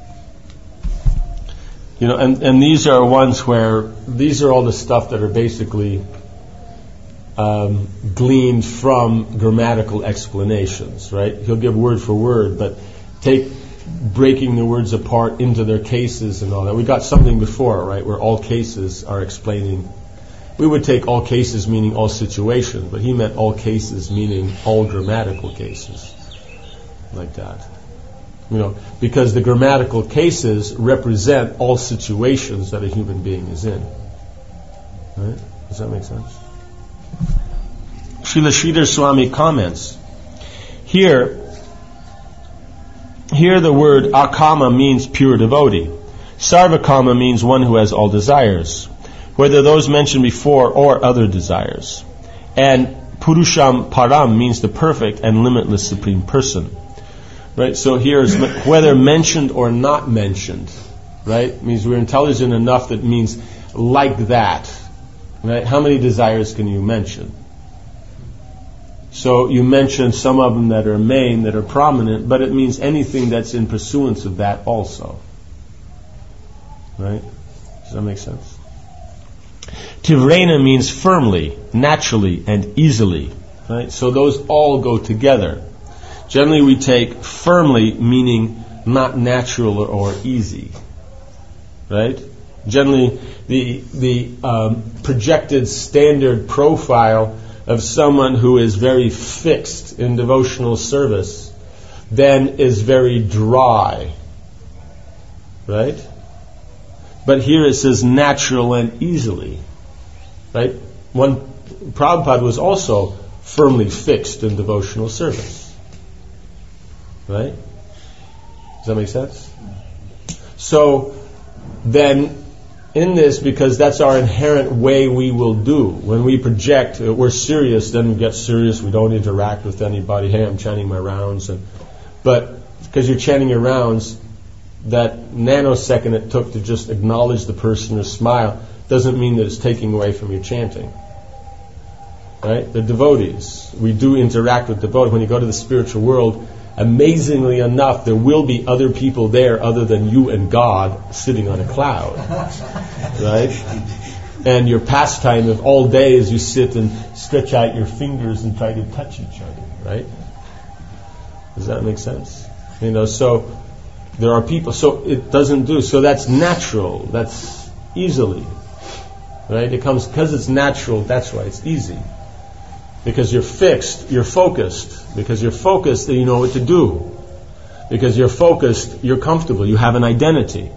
You know, and, and these are ones where these are all the stuff that are basically um, gleaned from grammatical explanations, right? He'll give word for word, but take breaking the words apart into their cases and all that. We got something before, right, where all cases are explaining. We would take all cases meaning all situations, but he meant all cases meaning all grammatical cases, like that. You know, because the grammatical cases represent all situations that a human being is in. Right? Does that make sense? Srila Sridhar Swami comments, Here, here the word akama means pure devotee. Sarvakama means one who has all desires, whether those mentioned before or other desires. And Purusham Param means the perfect and limitless Supreme Person. Right, so here is whether mentioned or not mentioned, right? Means we're intelligent enough that means like that, right? How many desires can you mention? So you mention some of them that are main, that are prominent, but it means anything that's in pursuance of that also, right? Does that make sense? Tivrena means firmly, naturally, and easily. Right? So those all go together. Generally we take firmly meaning not natural or, or easy. Right? Generally the, the um, projected standard profile of someone who is very fixed in devotional service then is very dry. Right? But here it says natural and easily. Right? One, Prabhupada was also firmly fixed in devotional service. Right? Does that make sense? So, then, in this, because that's our inherent way we will do. When we project, uh, we're serious, then we get serious, we don't interact with anybody. Hey, I'm chanting my rounds. And, but, because you're chanting your rounds, that nanosecond it took to just acknowledge the person or smile doesn't mean that it's taking away from your chanting. Right? The devotees. We do interact with devotees. When you go to the spiritual world, amazingly enough, there will be other people there other than you and God sitting on a cloud. Right? And your pastime of all day is you sit and stretch out your fingers and try to touch each other. Right? Does that make sense? You know, so there are people, so it doesn't do, so that's natural, that's easily. Right? It comes, because it's natural, that's why it's easy. Because you're fixed, you're focused. Because you're focused, then you know what to do. Because you're focused, you're comfortable, you have an identity.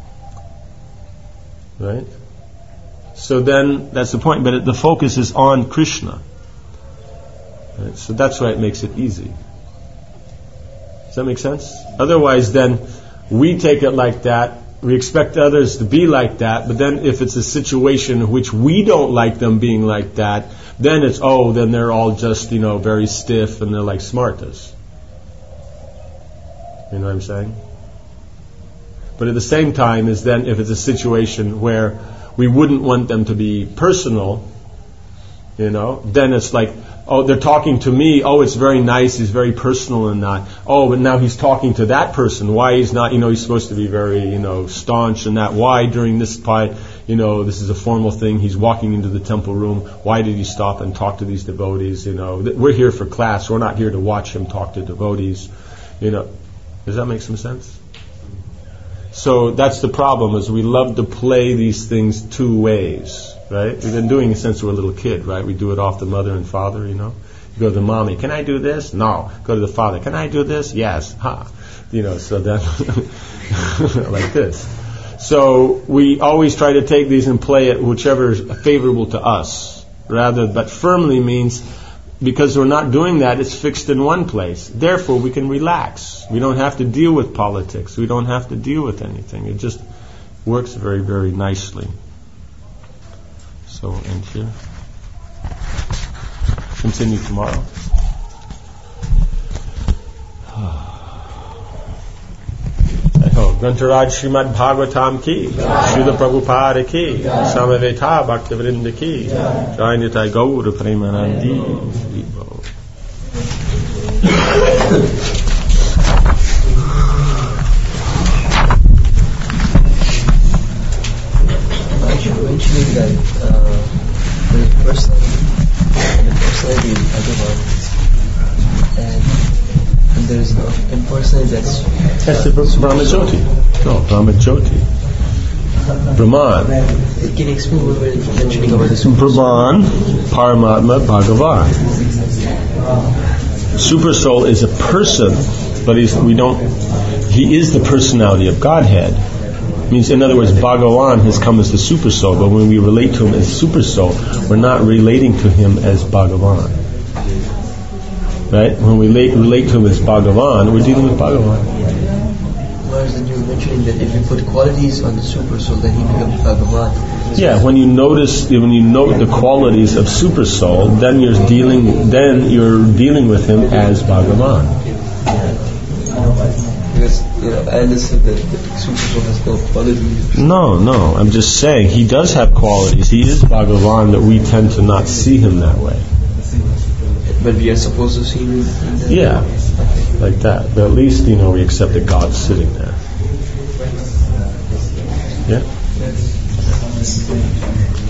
Right? So then, that's the point, but it, the focus is on Krishna. Right? So that's why it makes it easy. Does that make sense? Otherwise then, we take it like that, we expect others to be like that, but then if it's a situation in which we don't like them being like that, then it's, oh, then they're all just, you know, very stiff and they're like smartas. You know what I'm saying? But at the same time is then if it's a situation where we wouldn't want them to be personal, you know, then it's like, oh, they're talking to me, oh, it's very nice, he's very personal and that. Oh, but now he's talking to that person. Why he's not, you know, he's supposed to be very, you know, staunch and that. Why during this part, you know, this is a formal thing, he's walking into the temple room, why did he stop and talk to these devotees, you know? We're here for class, we're not here to watch him talk to devotees, you know. Does that make some sense? So that's the problem, is we love to play these things two ways. Right? We've been doing it since we were a little kid, right? We do it off the mother and father, you know. You go to the mommy, can I do this? No. Go to the father, can I do this? Yes. Ha. You know, so then, like this. So we always try to take these and play it whichever is favorable to us. Rather, but firmly means, because we're not doing that, it's fixed in one place. Therefore, we can relax. We don't have to deal with politics. We don't have to deal with anything. It just works very, very nicely. So end here. Continue tomorrow. Grantaraj Srimad Bhagavatam ki, Srila Prabhupada ki, Samaveta Bhaktivinoda ki, Jai Nitai Gaur Premanandi. Mentioning that uh, the personality and the personality in Bhagavan, and, and there's no impersonality that's that's the Brahmajyoti. No, Brahmajyoti. Brahman. Can you explain what we're mentioning about this? Brahman, Paramatma, Bhagavan. Super soul is a person, but he's, we don't. He is the personality of Godhead. Means, in other words, Bhagavan has come as the super soul, but when we relate to him as super soul, we're not relating to him as Bhagavan. Right? When we relate, relate to him as Bhagavan, we're dealing with Bhagavan. Whereas then you're mentioning that if you put qualities on the super soul, then he becomes Bhagavan. Yeah, when you notice, when you note the qualities of super soul, then you're dealing, then you're dealing with him as Bhagavan. Because, you know, I understand that the super soul has no qualities. No, no, I'm just saying he does have qualities. He is Bhagavan, that we tend to not see him that way. But we are supposed to see him in that? Yeah, like that. But at least, you know, we accept that God's sitting there. Yeah?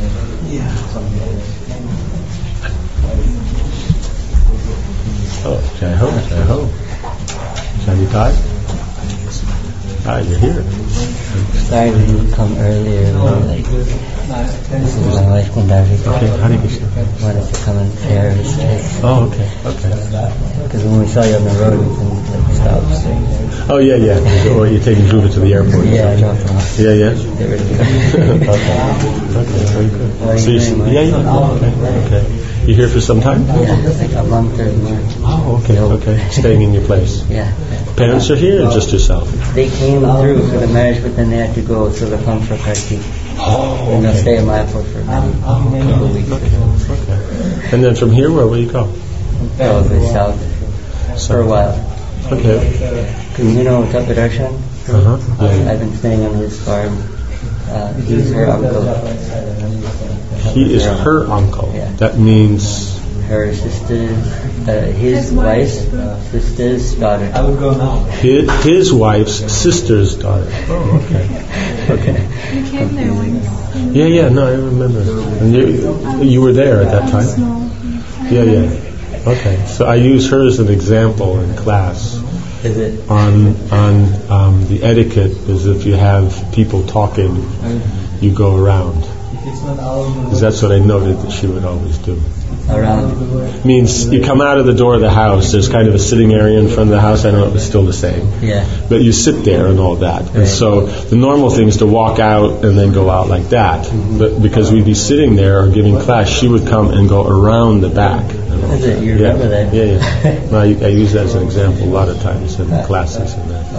Oh, Jai Ho, Jai Ho. Shall you tie? Ah, you're here. Sorry we didn't come earlier. Like, this is my wife Kundavi. Okay, Hare Krishna. Wanted to come and pay her respect. Oh, okay, okay. Because when we saw you on the road, we couldn't like, stop. So. Oh, yeah, yeah. Or you're taking Dhruva to the airport. Yeah, I dropped them off. Yeah, yeah. They were Okay. Okay, very good. So you, yeah, yeah. Okay, okay. You here for some time? Yeah, like a month or more. Oh, okay, okay. Staying in your place. Yeah. Parents are here or just yourself? They came through for the marriage, but then they had to go, so they'll come for Kartik. Oh, And they'll stay in Mayapur for many couple of weeks. Okay, okay. And then from here, where will you go? Probably south for a while. Okay. Because you know Tapadarshan? Uh-huh. Yeah. I've been staying on his farm. Uh, he's her uncle. He is her uncle. Yeah. That means... Her sister's, uh, his wife's sister's daughter. His, his wife's sister's daughter. Oh, okay. Okay. You came there once. Yeah, yeah, no, I remember. And you, you were there at that time? Yeah, yeah. Okay. So I use her as an example in class. Is it? On on um, the etiquette is if you have people talking, you go around. Because that's what I noted that she would always do. Around. Means you come out of the door of the house, there's kind of a sitting area in front of the house. I know it was still the same. Yeah. But you sit there and all that. And Right. so the normal thing is to walk out and then go out like that. Mm-hmm. But because we'd be sitting there or giving class, she would come and go around the back. Is it? You Yeah, remember that? yeah, yeah. No, I, I use that as an example a lot of times in classes and that.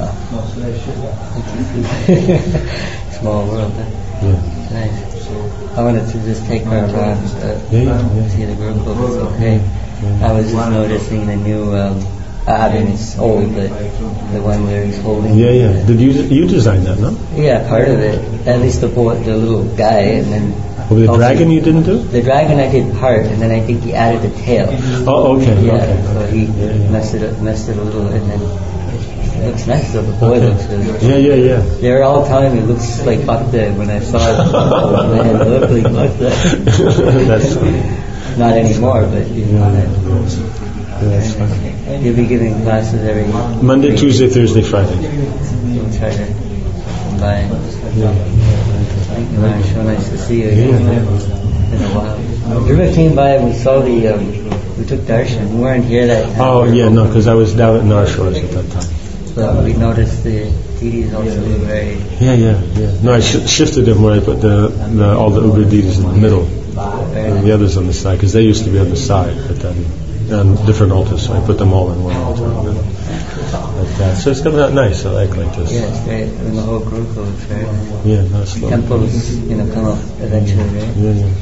Small world, huh? Yeah. Nice. I wanted to just take her around, uh, Yeah, yeah, yeah. see the group, but it's okay. I was just noticing the new, um, I mean it's old, but the one where he's holding. Yeah, yeah. Did you you design that, no? Yeah, part of it. At least the boy, the little guy, and then. Well, the also- dragon you didn't do? The dragon I did part, and then I think he added the tail. Oh, okay, Yeah, okay. so he messed it up, messed it a little, and then it looks nice though. The boy Okay. looks really. Yeah, yeah, yeah. They were all telling me it looks like Bhakta when I saw it. Man, it looked like Bhakta. That's funny. Not anymore, but you know. Yeah, that's funny. You'll be giving classes every Monday, Tuesday, Thursday, Friday. We'll try to combine. Yeah. Thank you, man. So nice to see you Yeah, again. yeah. Been a while. Dhruva came by and we saw the, um, we took darshan. We weren't here that time. Oh, yeah, no, because I was down at North Shores at that time. But we noticed the deities also being very. Yeah, yeah, yeah. No, I sh- shifted them where I put the, the all the Ugra deities in the middle, and the others on the side, because they used to be on the side, but then on different altars, so I put them all in one altar. Like that. So it's coming out nice. I like like this. Yeah, it's great. And the whole group looks very nice. Yeah, no, slow. Temples, you know, come up eventually, right? Yeah, yeah.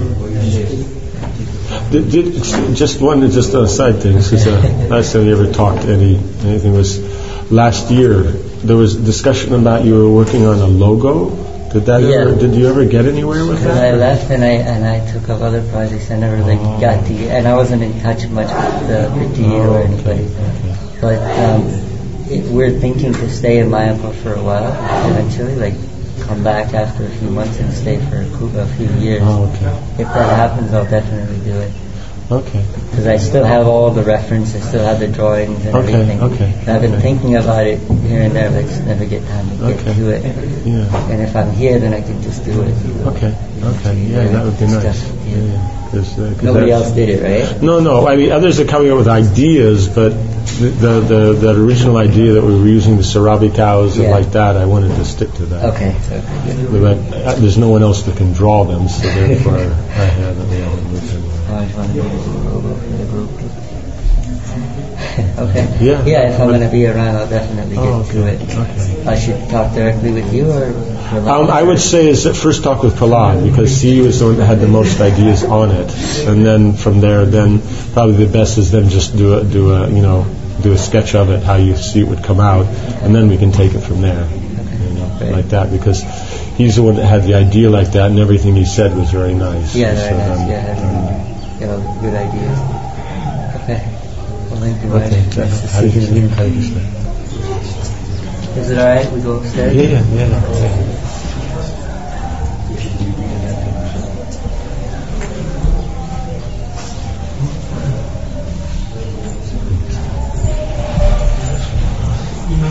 Did, did, just one, just a side thing. Since uh, last time you ever talked any anything was last year. There was discussion about you were working on a logo. Did that Yeah. ever? Did you ever get anywhere with Because that? I left and I and I took up other projects. I never like got to, and I wasn't in touch much with the Priti or anybody. But um, it, we're thinking to stay in Mayapur for a while. Eventually, like come back after a few months and stay for a, cou- a few years. Oh, okay. If that happens, I'll definitely do it. Okay. Because I still have all the reference, I still have the drawings and Okay, everything. okay, And I've been okay. thinking about it here and there, but just never get time to get Okay. to it. Yeah. And if I'm here, then I can just do it. You know. Okay. Okay. Yeah, that would be nice. Stuff, Yeah. yeah. yeah. 'Cause, uh, 'cause Nobody that's- else did it, right? No, no. I mean, others are coming up with ideas, but the the, the that original idea that we were using the Sarabi cows and Yeah. like that, I wanted to stick to that. Okay. Okay. But uh, there's no one else that can draw them, so therefore I had it. Yeah, I just want to do a logo for the group. Okay. Yeah. Yeah, if I'm going to be around, I'll definitely get Oh, to okay. it. Okay. I should talk directly with you or? Um, I would say is that first talk with Prahlad, because he was the one that had the most ideas on it, and then from there, then probably the best is then just do a do a you know do a sketch of it, how you see it would come out, and then we can take it from there, you know, Great. like that, because he's the one that had the idea like that, and everything he said was very nice. Yeah, very So nice. then, Yeah, um, you know, good ideas. Okay. Well, thank you, Okay. Raj. Nice to Hare see you. Krishna, Hare Krishna. Is it alright? We go upstairs? Yeah, yeah, yeah.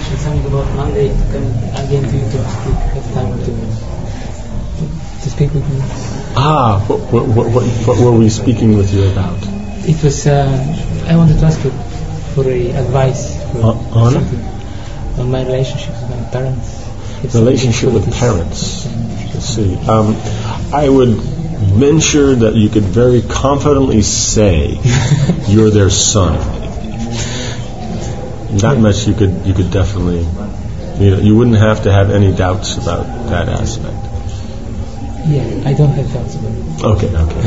mentioned something about Monday to come again to you to speak, have time to to speak with me. Ah, what, what, what, what, what were we speaking with you about? It was, uh, I wanted to ask you for a advice for Uh, on? something on my relationship with my parents. If Relationship with parents. Let's see. Um, I would venture that you could very confidently say you're their son. That much you could you could definitely, you know, you wouldn't have to have any doubts about that aspect. Yeah, I don't have doubts about it. Okay, okay.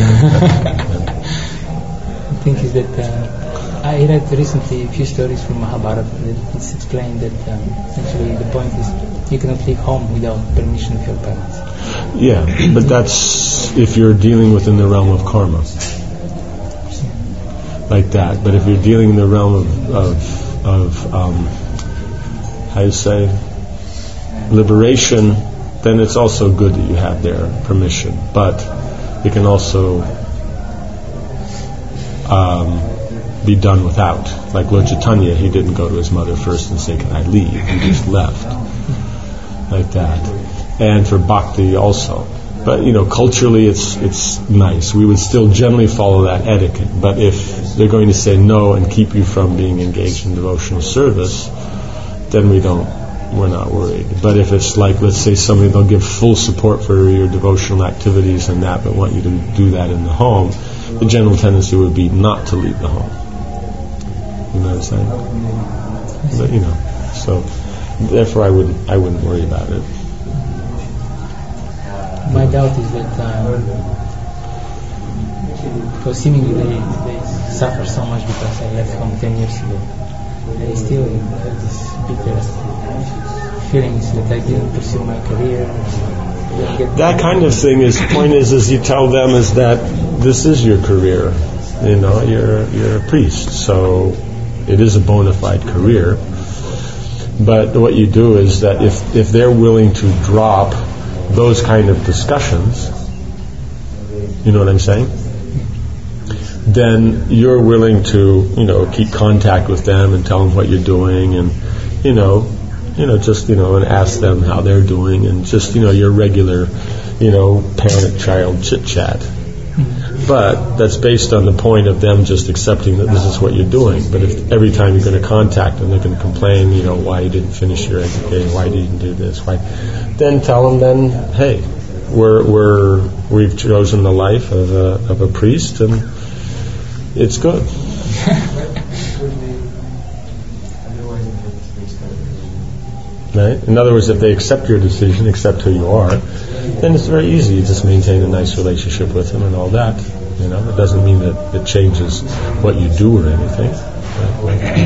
The thing is that uh, I read recently a few stories from Mahabharata that it's explained that um, essentially the point is you cannot leave home without permission of your parents. Yeah, but that's if you're dealing within the realm of karma, like that. But if you're dealing in the realm of of, of um, how you say liberation, then it's also good that you have their permission. But it can also um, be done without. Like Lord Chaitanya, he didn't go to his mother first and say, "Can I leave?" He just left, like that. And for bhakti also. But, you know, culturally it's it's nice. We would still generally follow that etiquette. But if they're going to say no and keep you from being engaged in devotional service, then we don't, we're not worried. But if it's like, let's say somebody, they'll give full support for your devotional activities and that, but want you to do that in the home, the general tendency would be not to leave the home. You know what I'm saying? But, you know, so therefore I wouldn't, I wouldn't worry about it. My doubt is that um, because seemingly they, they suffer so much because I left home ten years ago. They still have this bitter feelings that I didn't pursue my career. Didn't get That kind of thing is, the point is, is you tell them is that this is your career. You know, you're you're a priest, so it is a bona fide career. But what you do is that if if they're willing to drop those kind of discussions, you know what I'm saying? Then you're willing to, you know, keep contact with them and tell them what you're doing, and you know, you know, just you know, and ask them how they're doing, and just you know, your regular, you know, parent-child chit-chat. But that's based on the point of them just accepting that this is what you're doing. But if every time you're going to contact them, they're going to complain, you know, why you didn't finish your education, why didn't you do this, why? Then tell them, then, hey, we're we're we've chosen the life of a of a priest, and it's good. Right? In other words, if they accept your decision, accept who you are, then it's very easy. You just maintain a nice relationship with them and all that. You know, it doesn't mean that it changes what you do or anything. Right?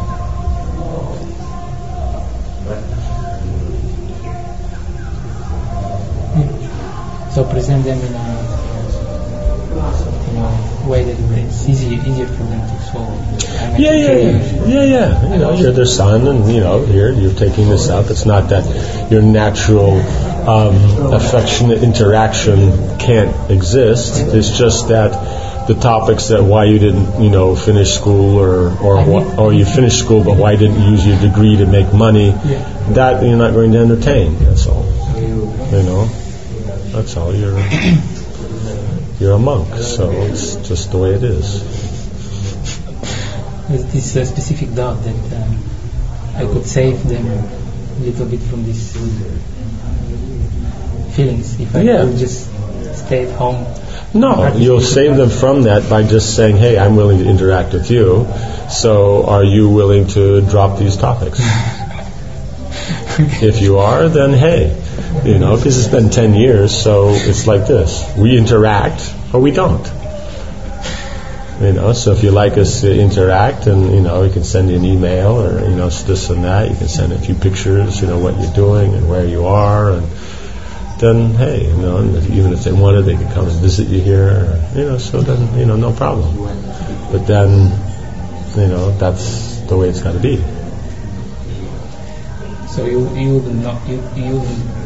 So present them in a, you know, way that it's easier easier for them to swallow. Yeah, yeah, yeah, yeah, yeah. You know, you're their son, and you know, here you're taking this up. It's not that your natural um, affectionate interaction can't exist. It's just that the topics that why you didn't, you know, finish school, or or what, or you finished school, but why didn't you use your degree to make money? That you're not going to entertain. That's all. You know, that's all. You're you're a monk, so it's just the way it is. There's this uh, specific doubt that um, I could save them a little bit from these feelings if I Yeah. would just stay at home. No, you'll save them from that by just saying, hey, I'm willing to interact with you, so are you willing to drop these topics? If you are, then hey, you know, because it's been ten years, so it's like this. We interact or we don't. You know, so if you like us to interact, and you know, you can send you an email, or you know, this and that. You can send a few pictures, you know, what you're doing and where you are, and then hey, you know, and if, even if they wanted, they could come and visit you here, or, you know. So then, you know, no problem. But then, you know, that's the way it's got to be. So you you will not you you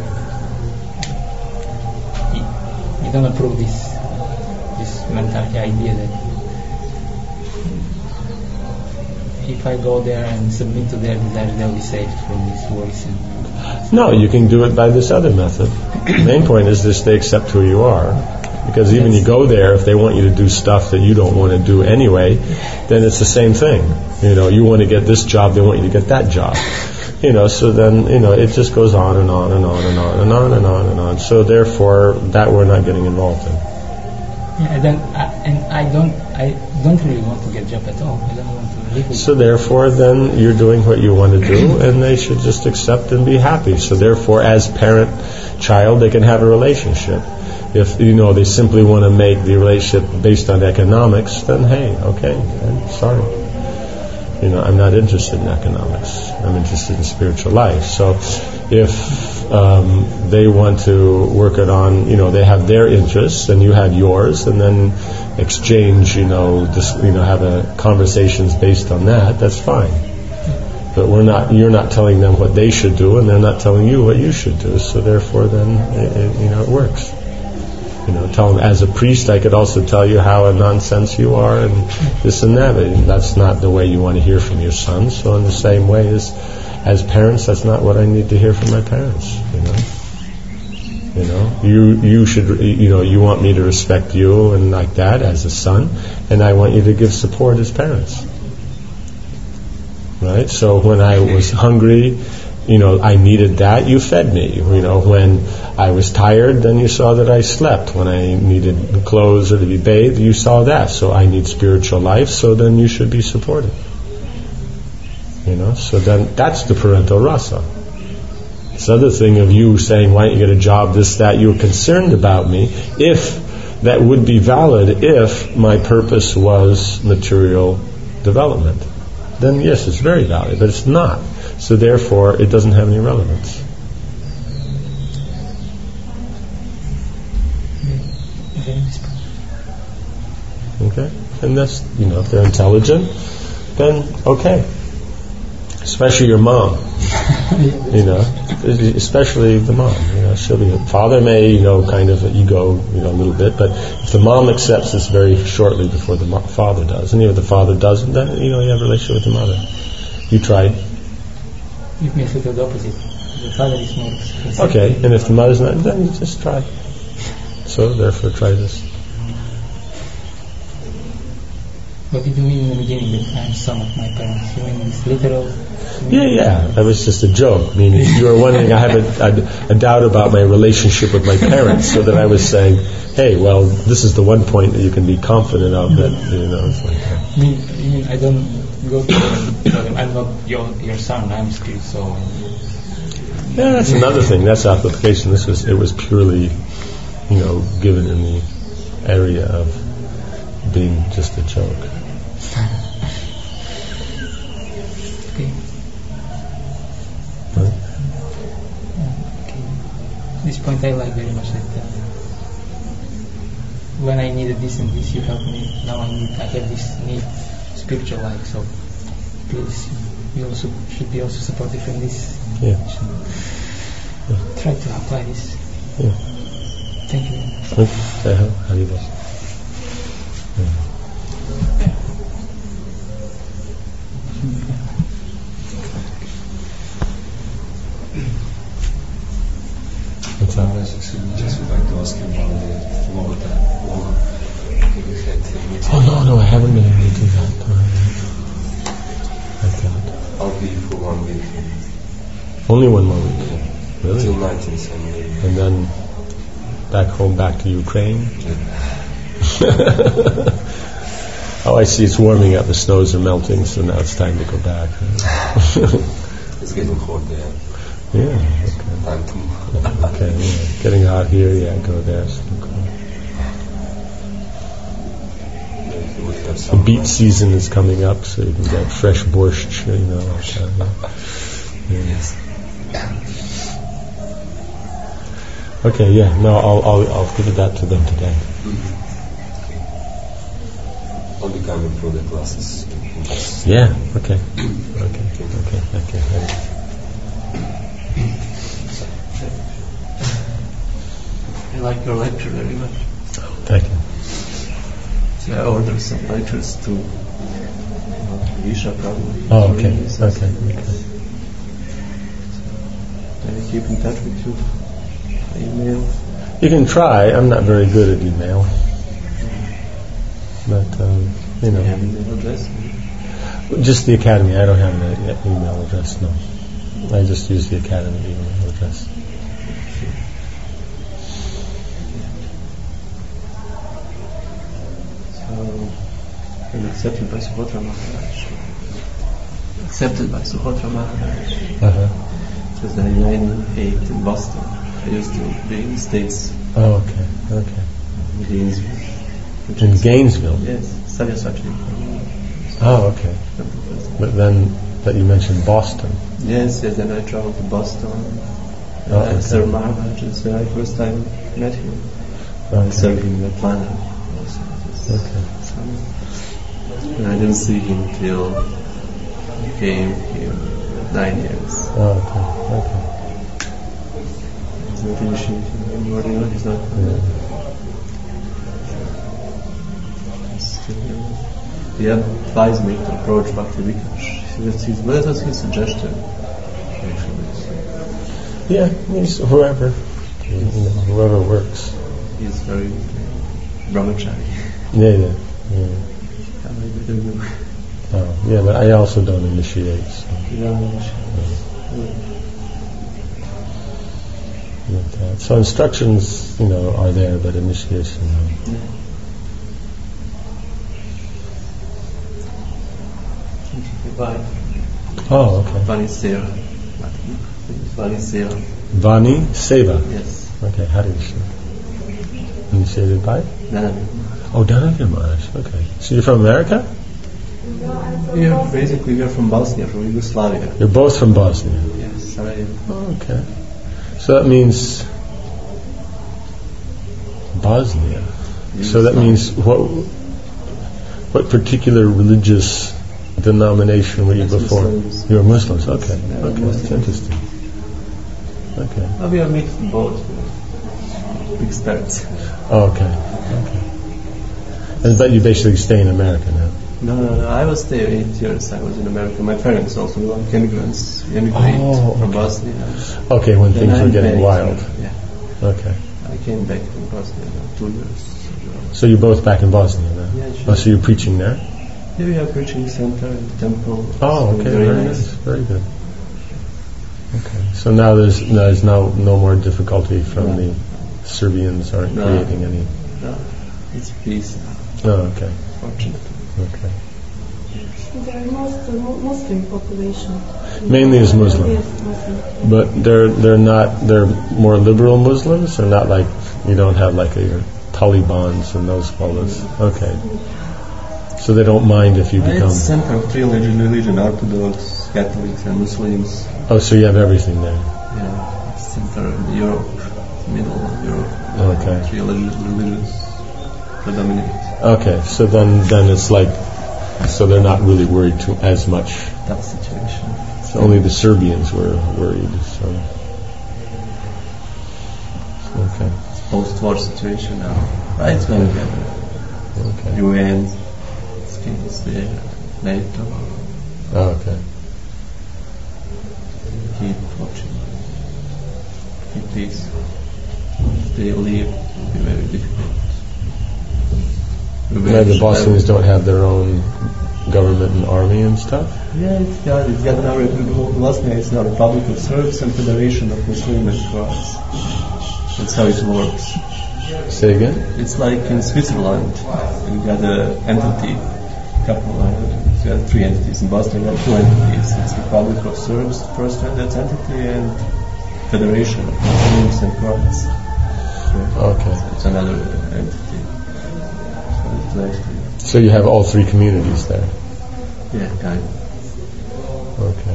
you, you don't approve this this mentality idea that if I go there and submit to their desires, they'll be saved from this voice. And No, you can do it by this other method. The main point is just they accept who you are. Because even you go there, if they want you to do stuff that you don't want to do anyway, then it's the same thing. You know, you want to get this job, they want you to get that job. You know, so then, you know, it just goes on and on and on and on and on and on and on. So therefore, that we're not getting involved in. yeah, I don't, I, and I don't, I don't really want to get a job at all. I don't want to live with So therefore, then you're doing what you want to do, and they should just accept and be happy. So therefore, as parent-child, they can have a relationship. If, you know, they simply want to make the relationship based on economics, then hey, okay, I'm sorry. You know, I'm not interested in economics. I'm interested in spiritual life. So if um, they want to work it on, you know, they have their interests and you have yours, and then exchange, you know, this, you know, have a conversations based on that, that's fine. But we're not, you're not telling them what they should do, and they're not telling you what you should do. So therefore, then, it, it, you know, it works. You know, tell them, as a priest, I could also tell you how a nonsense you are and this and that. But that's not the way you want to hear from your son. So in the same way as, as parents, that's not what I need to hear from my parents. You know, you know, you you should, you know, you want me to respect you and like that as a son, and I want you to give support as parents. Right. So when I was hungry, you know, I needed that, you fed me. You know, when I was tired, then you saw that I slept. When I needed clothes or to be bathed, you saw that. So I need spiritual life, so then you should be supported. You know, so then that's the parental rasa. This other thing of you saying, why don't you get a job, this, that, you're concerned about me, if that would be valid if my purpose was material development. Then yes, it's very valid, but it's not. So therefore, it doesn't have any relevance. Okay? And that's, you know, if they're intelligent, then okay. Especially your mom. You know, especially the mom. You know, she'll be, father may, you know, kind of ego, you know, a little bit, but if the mom accepts this very shortly before the mo- father does, and if the father doesn't, then, you know, you have a relationship with the mother. You tried. It makes it the opposite. The father is more. Okay, and if the mother's not, then you just try. So therefore, try this. What did you mean in the beginning that I'm son of my parents? You mean this literal? Yeah, yeah. That was just a joke. I mean, if you were wondering, I have a, a, a doubt about my relationship with my parents, so that I was saying, hey, well, this is the one point that you can be confident of that, you know. It's like that. You mean, you mean I don't go to them, I'm not your your son, I'm still so. Yeah, that's another thing. That's application. This was, it was purely, you know, given in the area of being just a joke. Okay. Right? Okay. This point I like very much. That uh, when I needed this and this, you helped me. Now I need, I have this need, spiritual life. So please, you also should be also supportive in this. Yeah. yeah. Try to apply this. Yeah. Thank you. Okay. How do you do? What's that? I just would like to ask you about the Lord, Lord. Oh no, no, I haven't been able to do that. Like that. I'll be for one week. Only one more week. Yeah. Really? Till nineteenth January. And then back home, back to Ukraine. Yeah. Oh, I see. It's warming up. The snows are melting, so now it's time to go back. It's getting hot there. Yeah. Okay. Time to move. Okay. Yeah. Getting hot here. Yeah. Go there. So cool. The beet season is coming up, so you can get fresh borscht. You know. Like that, yeah. Yeah. Yes. Okay. Yeah. No, I'll I'll I'll give that to them today. Mm-hmm. I'll be coming for the classes. Yeah. Okay. Okay. Okay. Okay. Okay. I like your lecture very much. Thank you. So I ordered some lectures to uh, Isha probably. Oh, okay, Yes. okay, okay. Can I keep in touch with you? Email? You can try. I'm not very good at email, but um, you Do know, you have email address? just the academy. I don't have an e- email address. No, I just use the academy email address. So, I'm accepted by Suhotra Maharaj. Accepted by Suhotra Maharaj. Uh-huh. It was nineteen ninety-eight in Boston. I used to be in the States, Oh, okay, okay. in Gainesville. which In is- Gainesville. Yes, Saraswati. Oh, okay. But then, but you mentioned Boston. Yes, yes, then I traveled to Boston. Oh, Uh, okay. Sir Maharaj, it's the first time I met him. I Okay. served him in Atlanta also. This- Okay. so- And I didn't see him till he came here nine years. Oh, okay, okay. He's not initiating anymore, you know, he's not. Yeah. He's still, he advised me to approach Bhakti Vikash. He said, he's, what was his suggestion? Actually, so Yeah, means whoever, you know, whoever works. he's very brahmachari. Yeah, yeah, yeah. How many do you do? Oh, yeah, but I also don't initiate. So. But, uh, so instructions, you know, are there, but initiation, no. Bye. Oh, okay. Vani Seva. Vani Seva. Vani Seva. Yes. Okay, Hare Krishna. Initiated by? Nana. Oh, Dhanavir Maharaj. Okay. So you're from America? We are basically we are from Bosnia, from Yugoslavia. You're both from Bosnia. Yes, Sarajevo. Oh, okay. So that means Bosnia. So that means what? What particular religious denomination were you That's before? Muslims. You were Muslims. Okay. Yeah, Okay. That's Muslims. interesting. Okay. Well, we are mixed both. Big spirits. Oh, okay. Okay. And but you basically stay in America now. No, no, no. I was there eight years. I was in America. My parents also were like immigrants. We immigrated Oh, from okay. Bosnia. Okay, when Then things I were getting married wild. her. Yeah. Okay. I came back from Bosnia about two years ago. So you're both back in Bosnia now? Yeah, sure. Oh, so you're preaching there? Here we have preaching center and temple. Oh, So okay, very, very nice. nice, very good. Okay, so now there's there's now no more difficulty from No. the Serbians aren't No. creating any. No, it's peace now, Oh, okay, fortunately. okay. There are most uh, Mu- Muslim population. Mainly is Muslim. Yes, Muslim. But they're they're not they're more liberal Muslims, or not like you don't have like a, your Talibans and those fellows. Okay, so they don't mind if you become. It's center of three religion, religion, Orthodox, Catholics, and Muslims. Oh, so you have everything there. Yeah, it's center of Europe, middle of Europe. Okay. Three religions, religions predominate. Okay, so then then it's like so they're not really worried too as much. That situation. So only the Serbians were worried. So okay, Post-war situation now. Right, it's going to get okay, U N, skills there, NATO, oh, okay. keep watching, keep peace. If they leave, it will be very difficult. Maybe the Bosnians don't have their own government and army and stuff. Yeah, it's got, it's got now, Bosnia is now Republic of Serbs and Federation of Muslims and Croats. That's how it works. Say again. It's like in Switzerland, you got an entity, couple of, you got three entities. In Bosnia, you got two entities. It's Republic of Serbs, first one, that's entity, and Federation of Muslims and Croats. Yeah. Okay. So it's another entity. So it's actually, So you have all three communities there. yeah, kind of. Okay.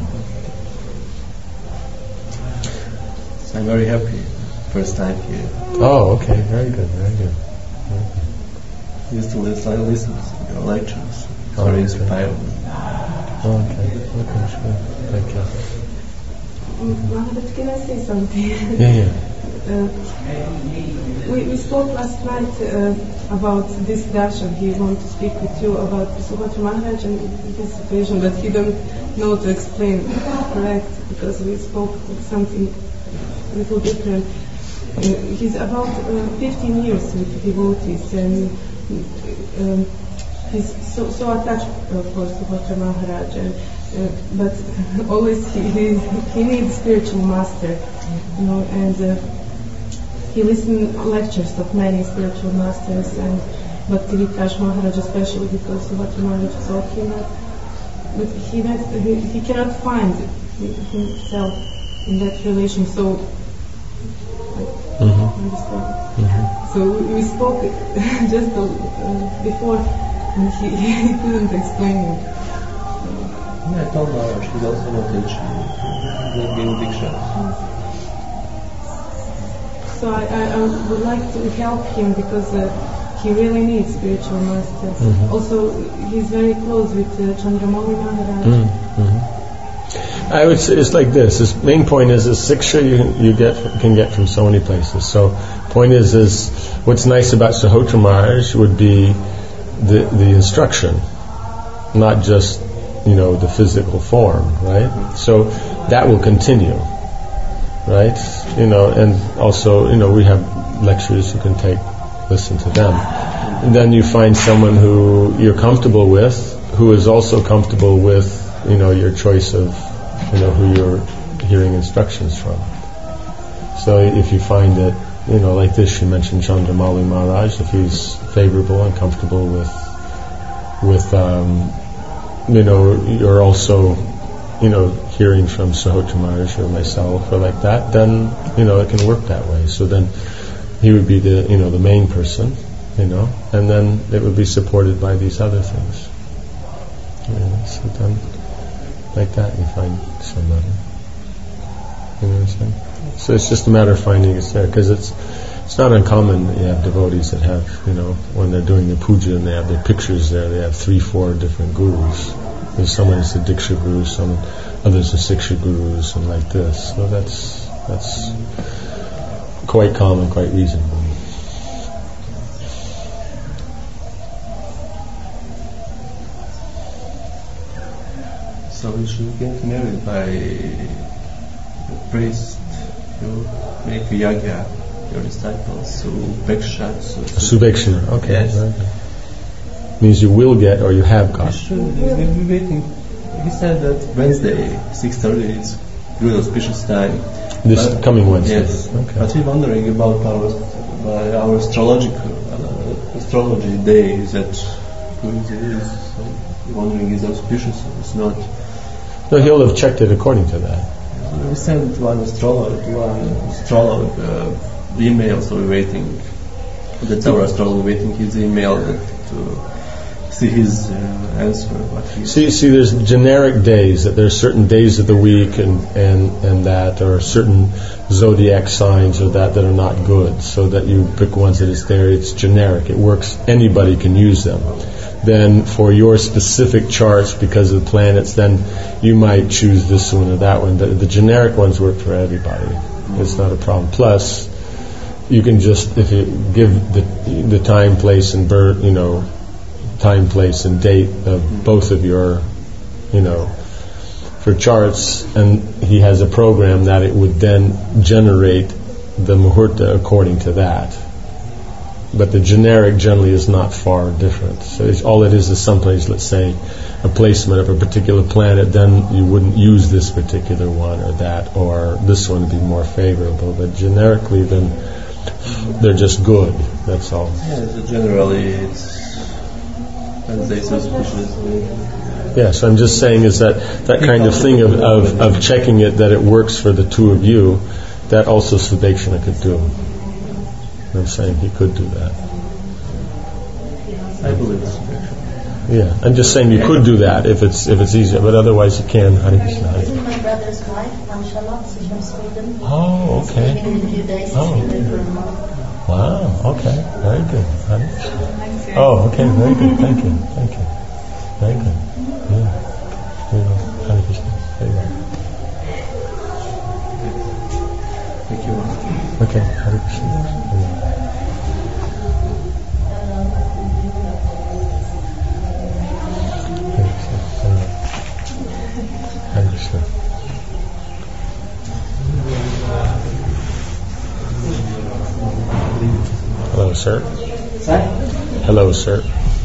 So I'm very happy. First time here. Oh, okay. Very good. Very good. Used to listen, I listen to your lectures. It's Oh, very okay. inspiring. Okay. Okay. Sure. Thank you. Mm, Maharaj, can I say something? Yeah, yeah. uh, we, we spoke last night uh, about this darshan. He wanted to speak with you about Subhadra Maharaj and his situation, but he don't know to explain correct because we spoke something a little different. Uh, he's about uh, fifteen years with devotees, and um, he's so, so attached uh, for Subhadra Maharaj, and, uh, but always he, he, he needs spiritual master, you know, and uh, he listened to lectures of many spiritual masters, and Bhakti-Vikas Maharaj especially, because Subhadra Maharaj taught him that, but he, had, he, he cannot find himself in that relation, so Mm-hmm. understand. Mm-hmm. So we spoke just uh, before, and he, he couldn't explain it. Yeah, I told her she's also not that she not being diksha. So I, I, I would like to help him because uh, he really needs spiritual master. Mm-hmm. Also, he's very close with uh, Chandramauli Maharaj. Mm-hmm. I would say it's like this. His main point is, is siksha you you get can get from so many places. So, point is, is what's nice about Sahotra Maharaj would be the the instruction, not just you know the physical form, right? So that will continue, right? You know, and also you know we have lectures you can take, listen to them, and then you find someone who you're comfortable with, who is also comfortable with you know your choice of. You know who you're hearing instructions from. So if you find that, you know, like this, you mentioned Chandramauli Maharaj, if he's favorable and comfortable with, with, um, you know, you're also, you know, hearing from Sahotra Maharaj or myself or like that, then, you know, it can work that way. So then he would be the, you know, the main person, you know, and then it would be supported by these other things. You know, so then, like that, you find somebody. You know what I'm saying? So it's just a matter of finding it's there, because it's it's not uncommon that you have devotees that have, you know, when they're doing the puja and they have their pictures there, they have three, four different gurus. There's someone who's a diksha guru, some others are siksha gurus, and like this. So that's that's quite common, quite reasonable. So we should get married by the priest, you make a yagya, your disciples, Subeksha. Subeksha, okay. Yes. Very good. Means you will get or you have got. We should, we'll be waiting. He said that Wednesday, six thirty is good auspicious time. This but, coming Wednesday? Yes. Okay. But we're wondering about our, by our astrological, uh, astrology days that good it is. So we're wondering is auspicious or it's not. No, he'll have checked it according to that. We sent one astrologer, one astrologer uh, email, so we're waiting. That's our astrologer waiting his email to see his uh, answer. What he See, see, there's generic days that there's certain days of the week and, and, and that, or certain zodiac signs or that that are not good. So that you pick ones that is there. It's generic. It works. Anybody can use them. Then for your specific charts, because of the planets, then you might choose this one or that one. But the generic ones work for everybody. It's not a problem. Plus, you can just, if you give the the time, place, and birth, you know, time, place, and date of both of your, you know, for charts, and he has a program that it would then generate the muhurta according to that. But the generic generally is not far different. So it's, all it is is someplace, let's say, a placement of a particular planet, then you wouldn't use this particular one or that, or this one would be more favorable. But generically, then they're just good. That's all. Yeah, so generally it's Wednesday's auspicious. Yes, I'm just saying is that that kind of thing of, of, of checking it that it works for the two of you, that also Sudekshana could do. I'm saying he could do that. I believe it's Yeah, I'm just saying you could do that if it's if it's easier, but otherwise you can. Hare Krishna. This is my brother's wife, Manshala. She's from Sweden. Oh, okay. She's leaving in a few days. Oh. She's been there for a month. Wow. Okay. Very good. Hare Krishna. Oh, okay. Very good. Thank you. Thank you. Very good. Yeah. There you go. Hare Krishna. There you go. Thank you want. Okay, Hare Krishna. Hare Krishna. Hello, sir. Sorry? Hello, sir.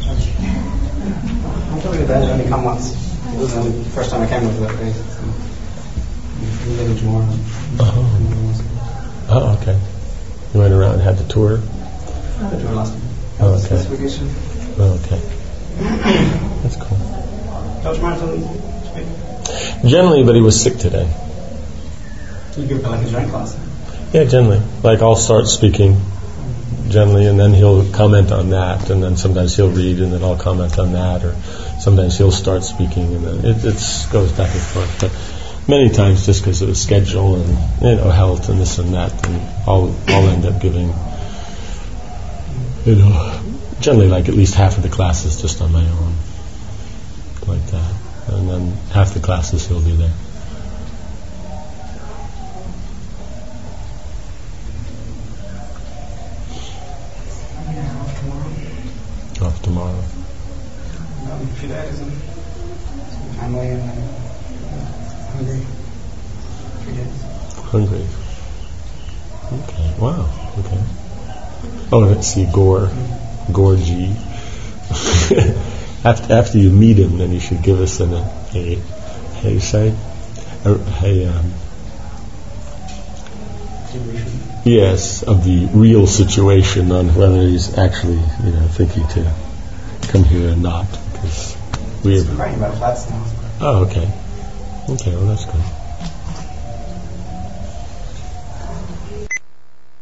I told you that I only come once. It was the only first time I came over that day. So. I'm living tomorrow. Oh. Oh, okay. You went around and had the tour? The tour last week. Oh, okay. This vacation. Oh, okay. That's cool. Doctor Martin speak? Generally, but he was sick today. You give like a joint class? Yeah, generally. Like I'll start speaking generally, and then he'll comment on that, and then sometimes he'll read, and then I'll comment on that, or sometimes he'll start speaking, and then it it's, goes back and forth. But many times, just because of the schedule and you know health and this and that, and I'll I'll end up giving, you know, generally like at least half of the classes just on my own, like that, and then half the classes he'll be there. Off tomorrow. Um, a few days and family and uh, hungry. Three days. Hungry. Okay. Wow. Okay. Oh, let's see. Gore. Gore G. after after you meet him, then you should give us an, a, a how you say, a, a um, yes, of the real situation on whether he's actually, you know, thinking to come here or not, because we have. Writing about flats now. Oh, okay. Okay, well that's good.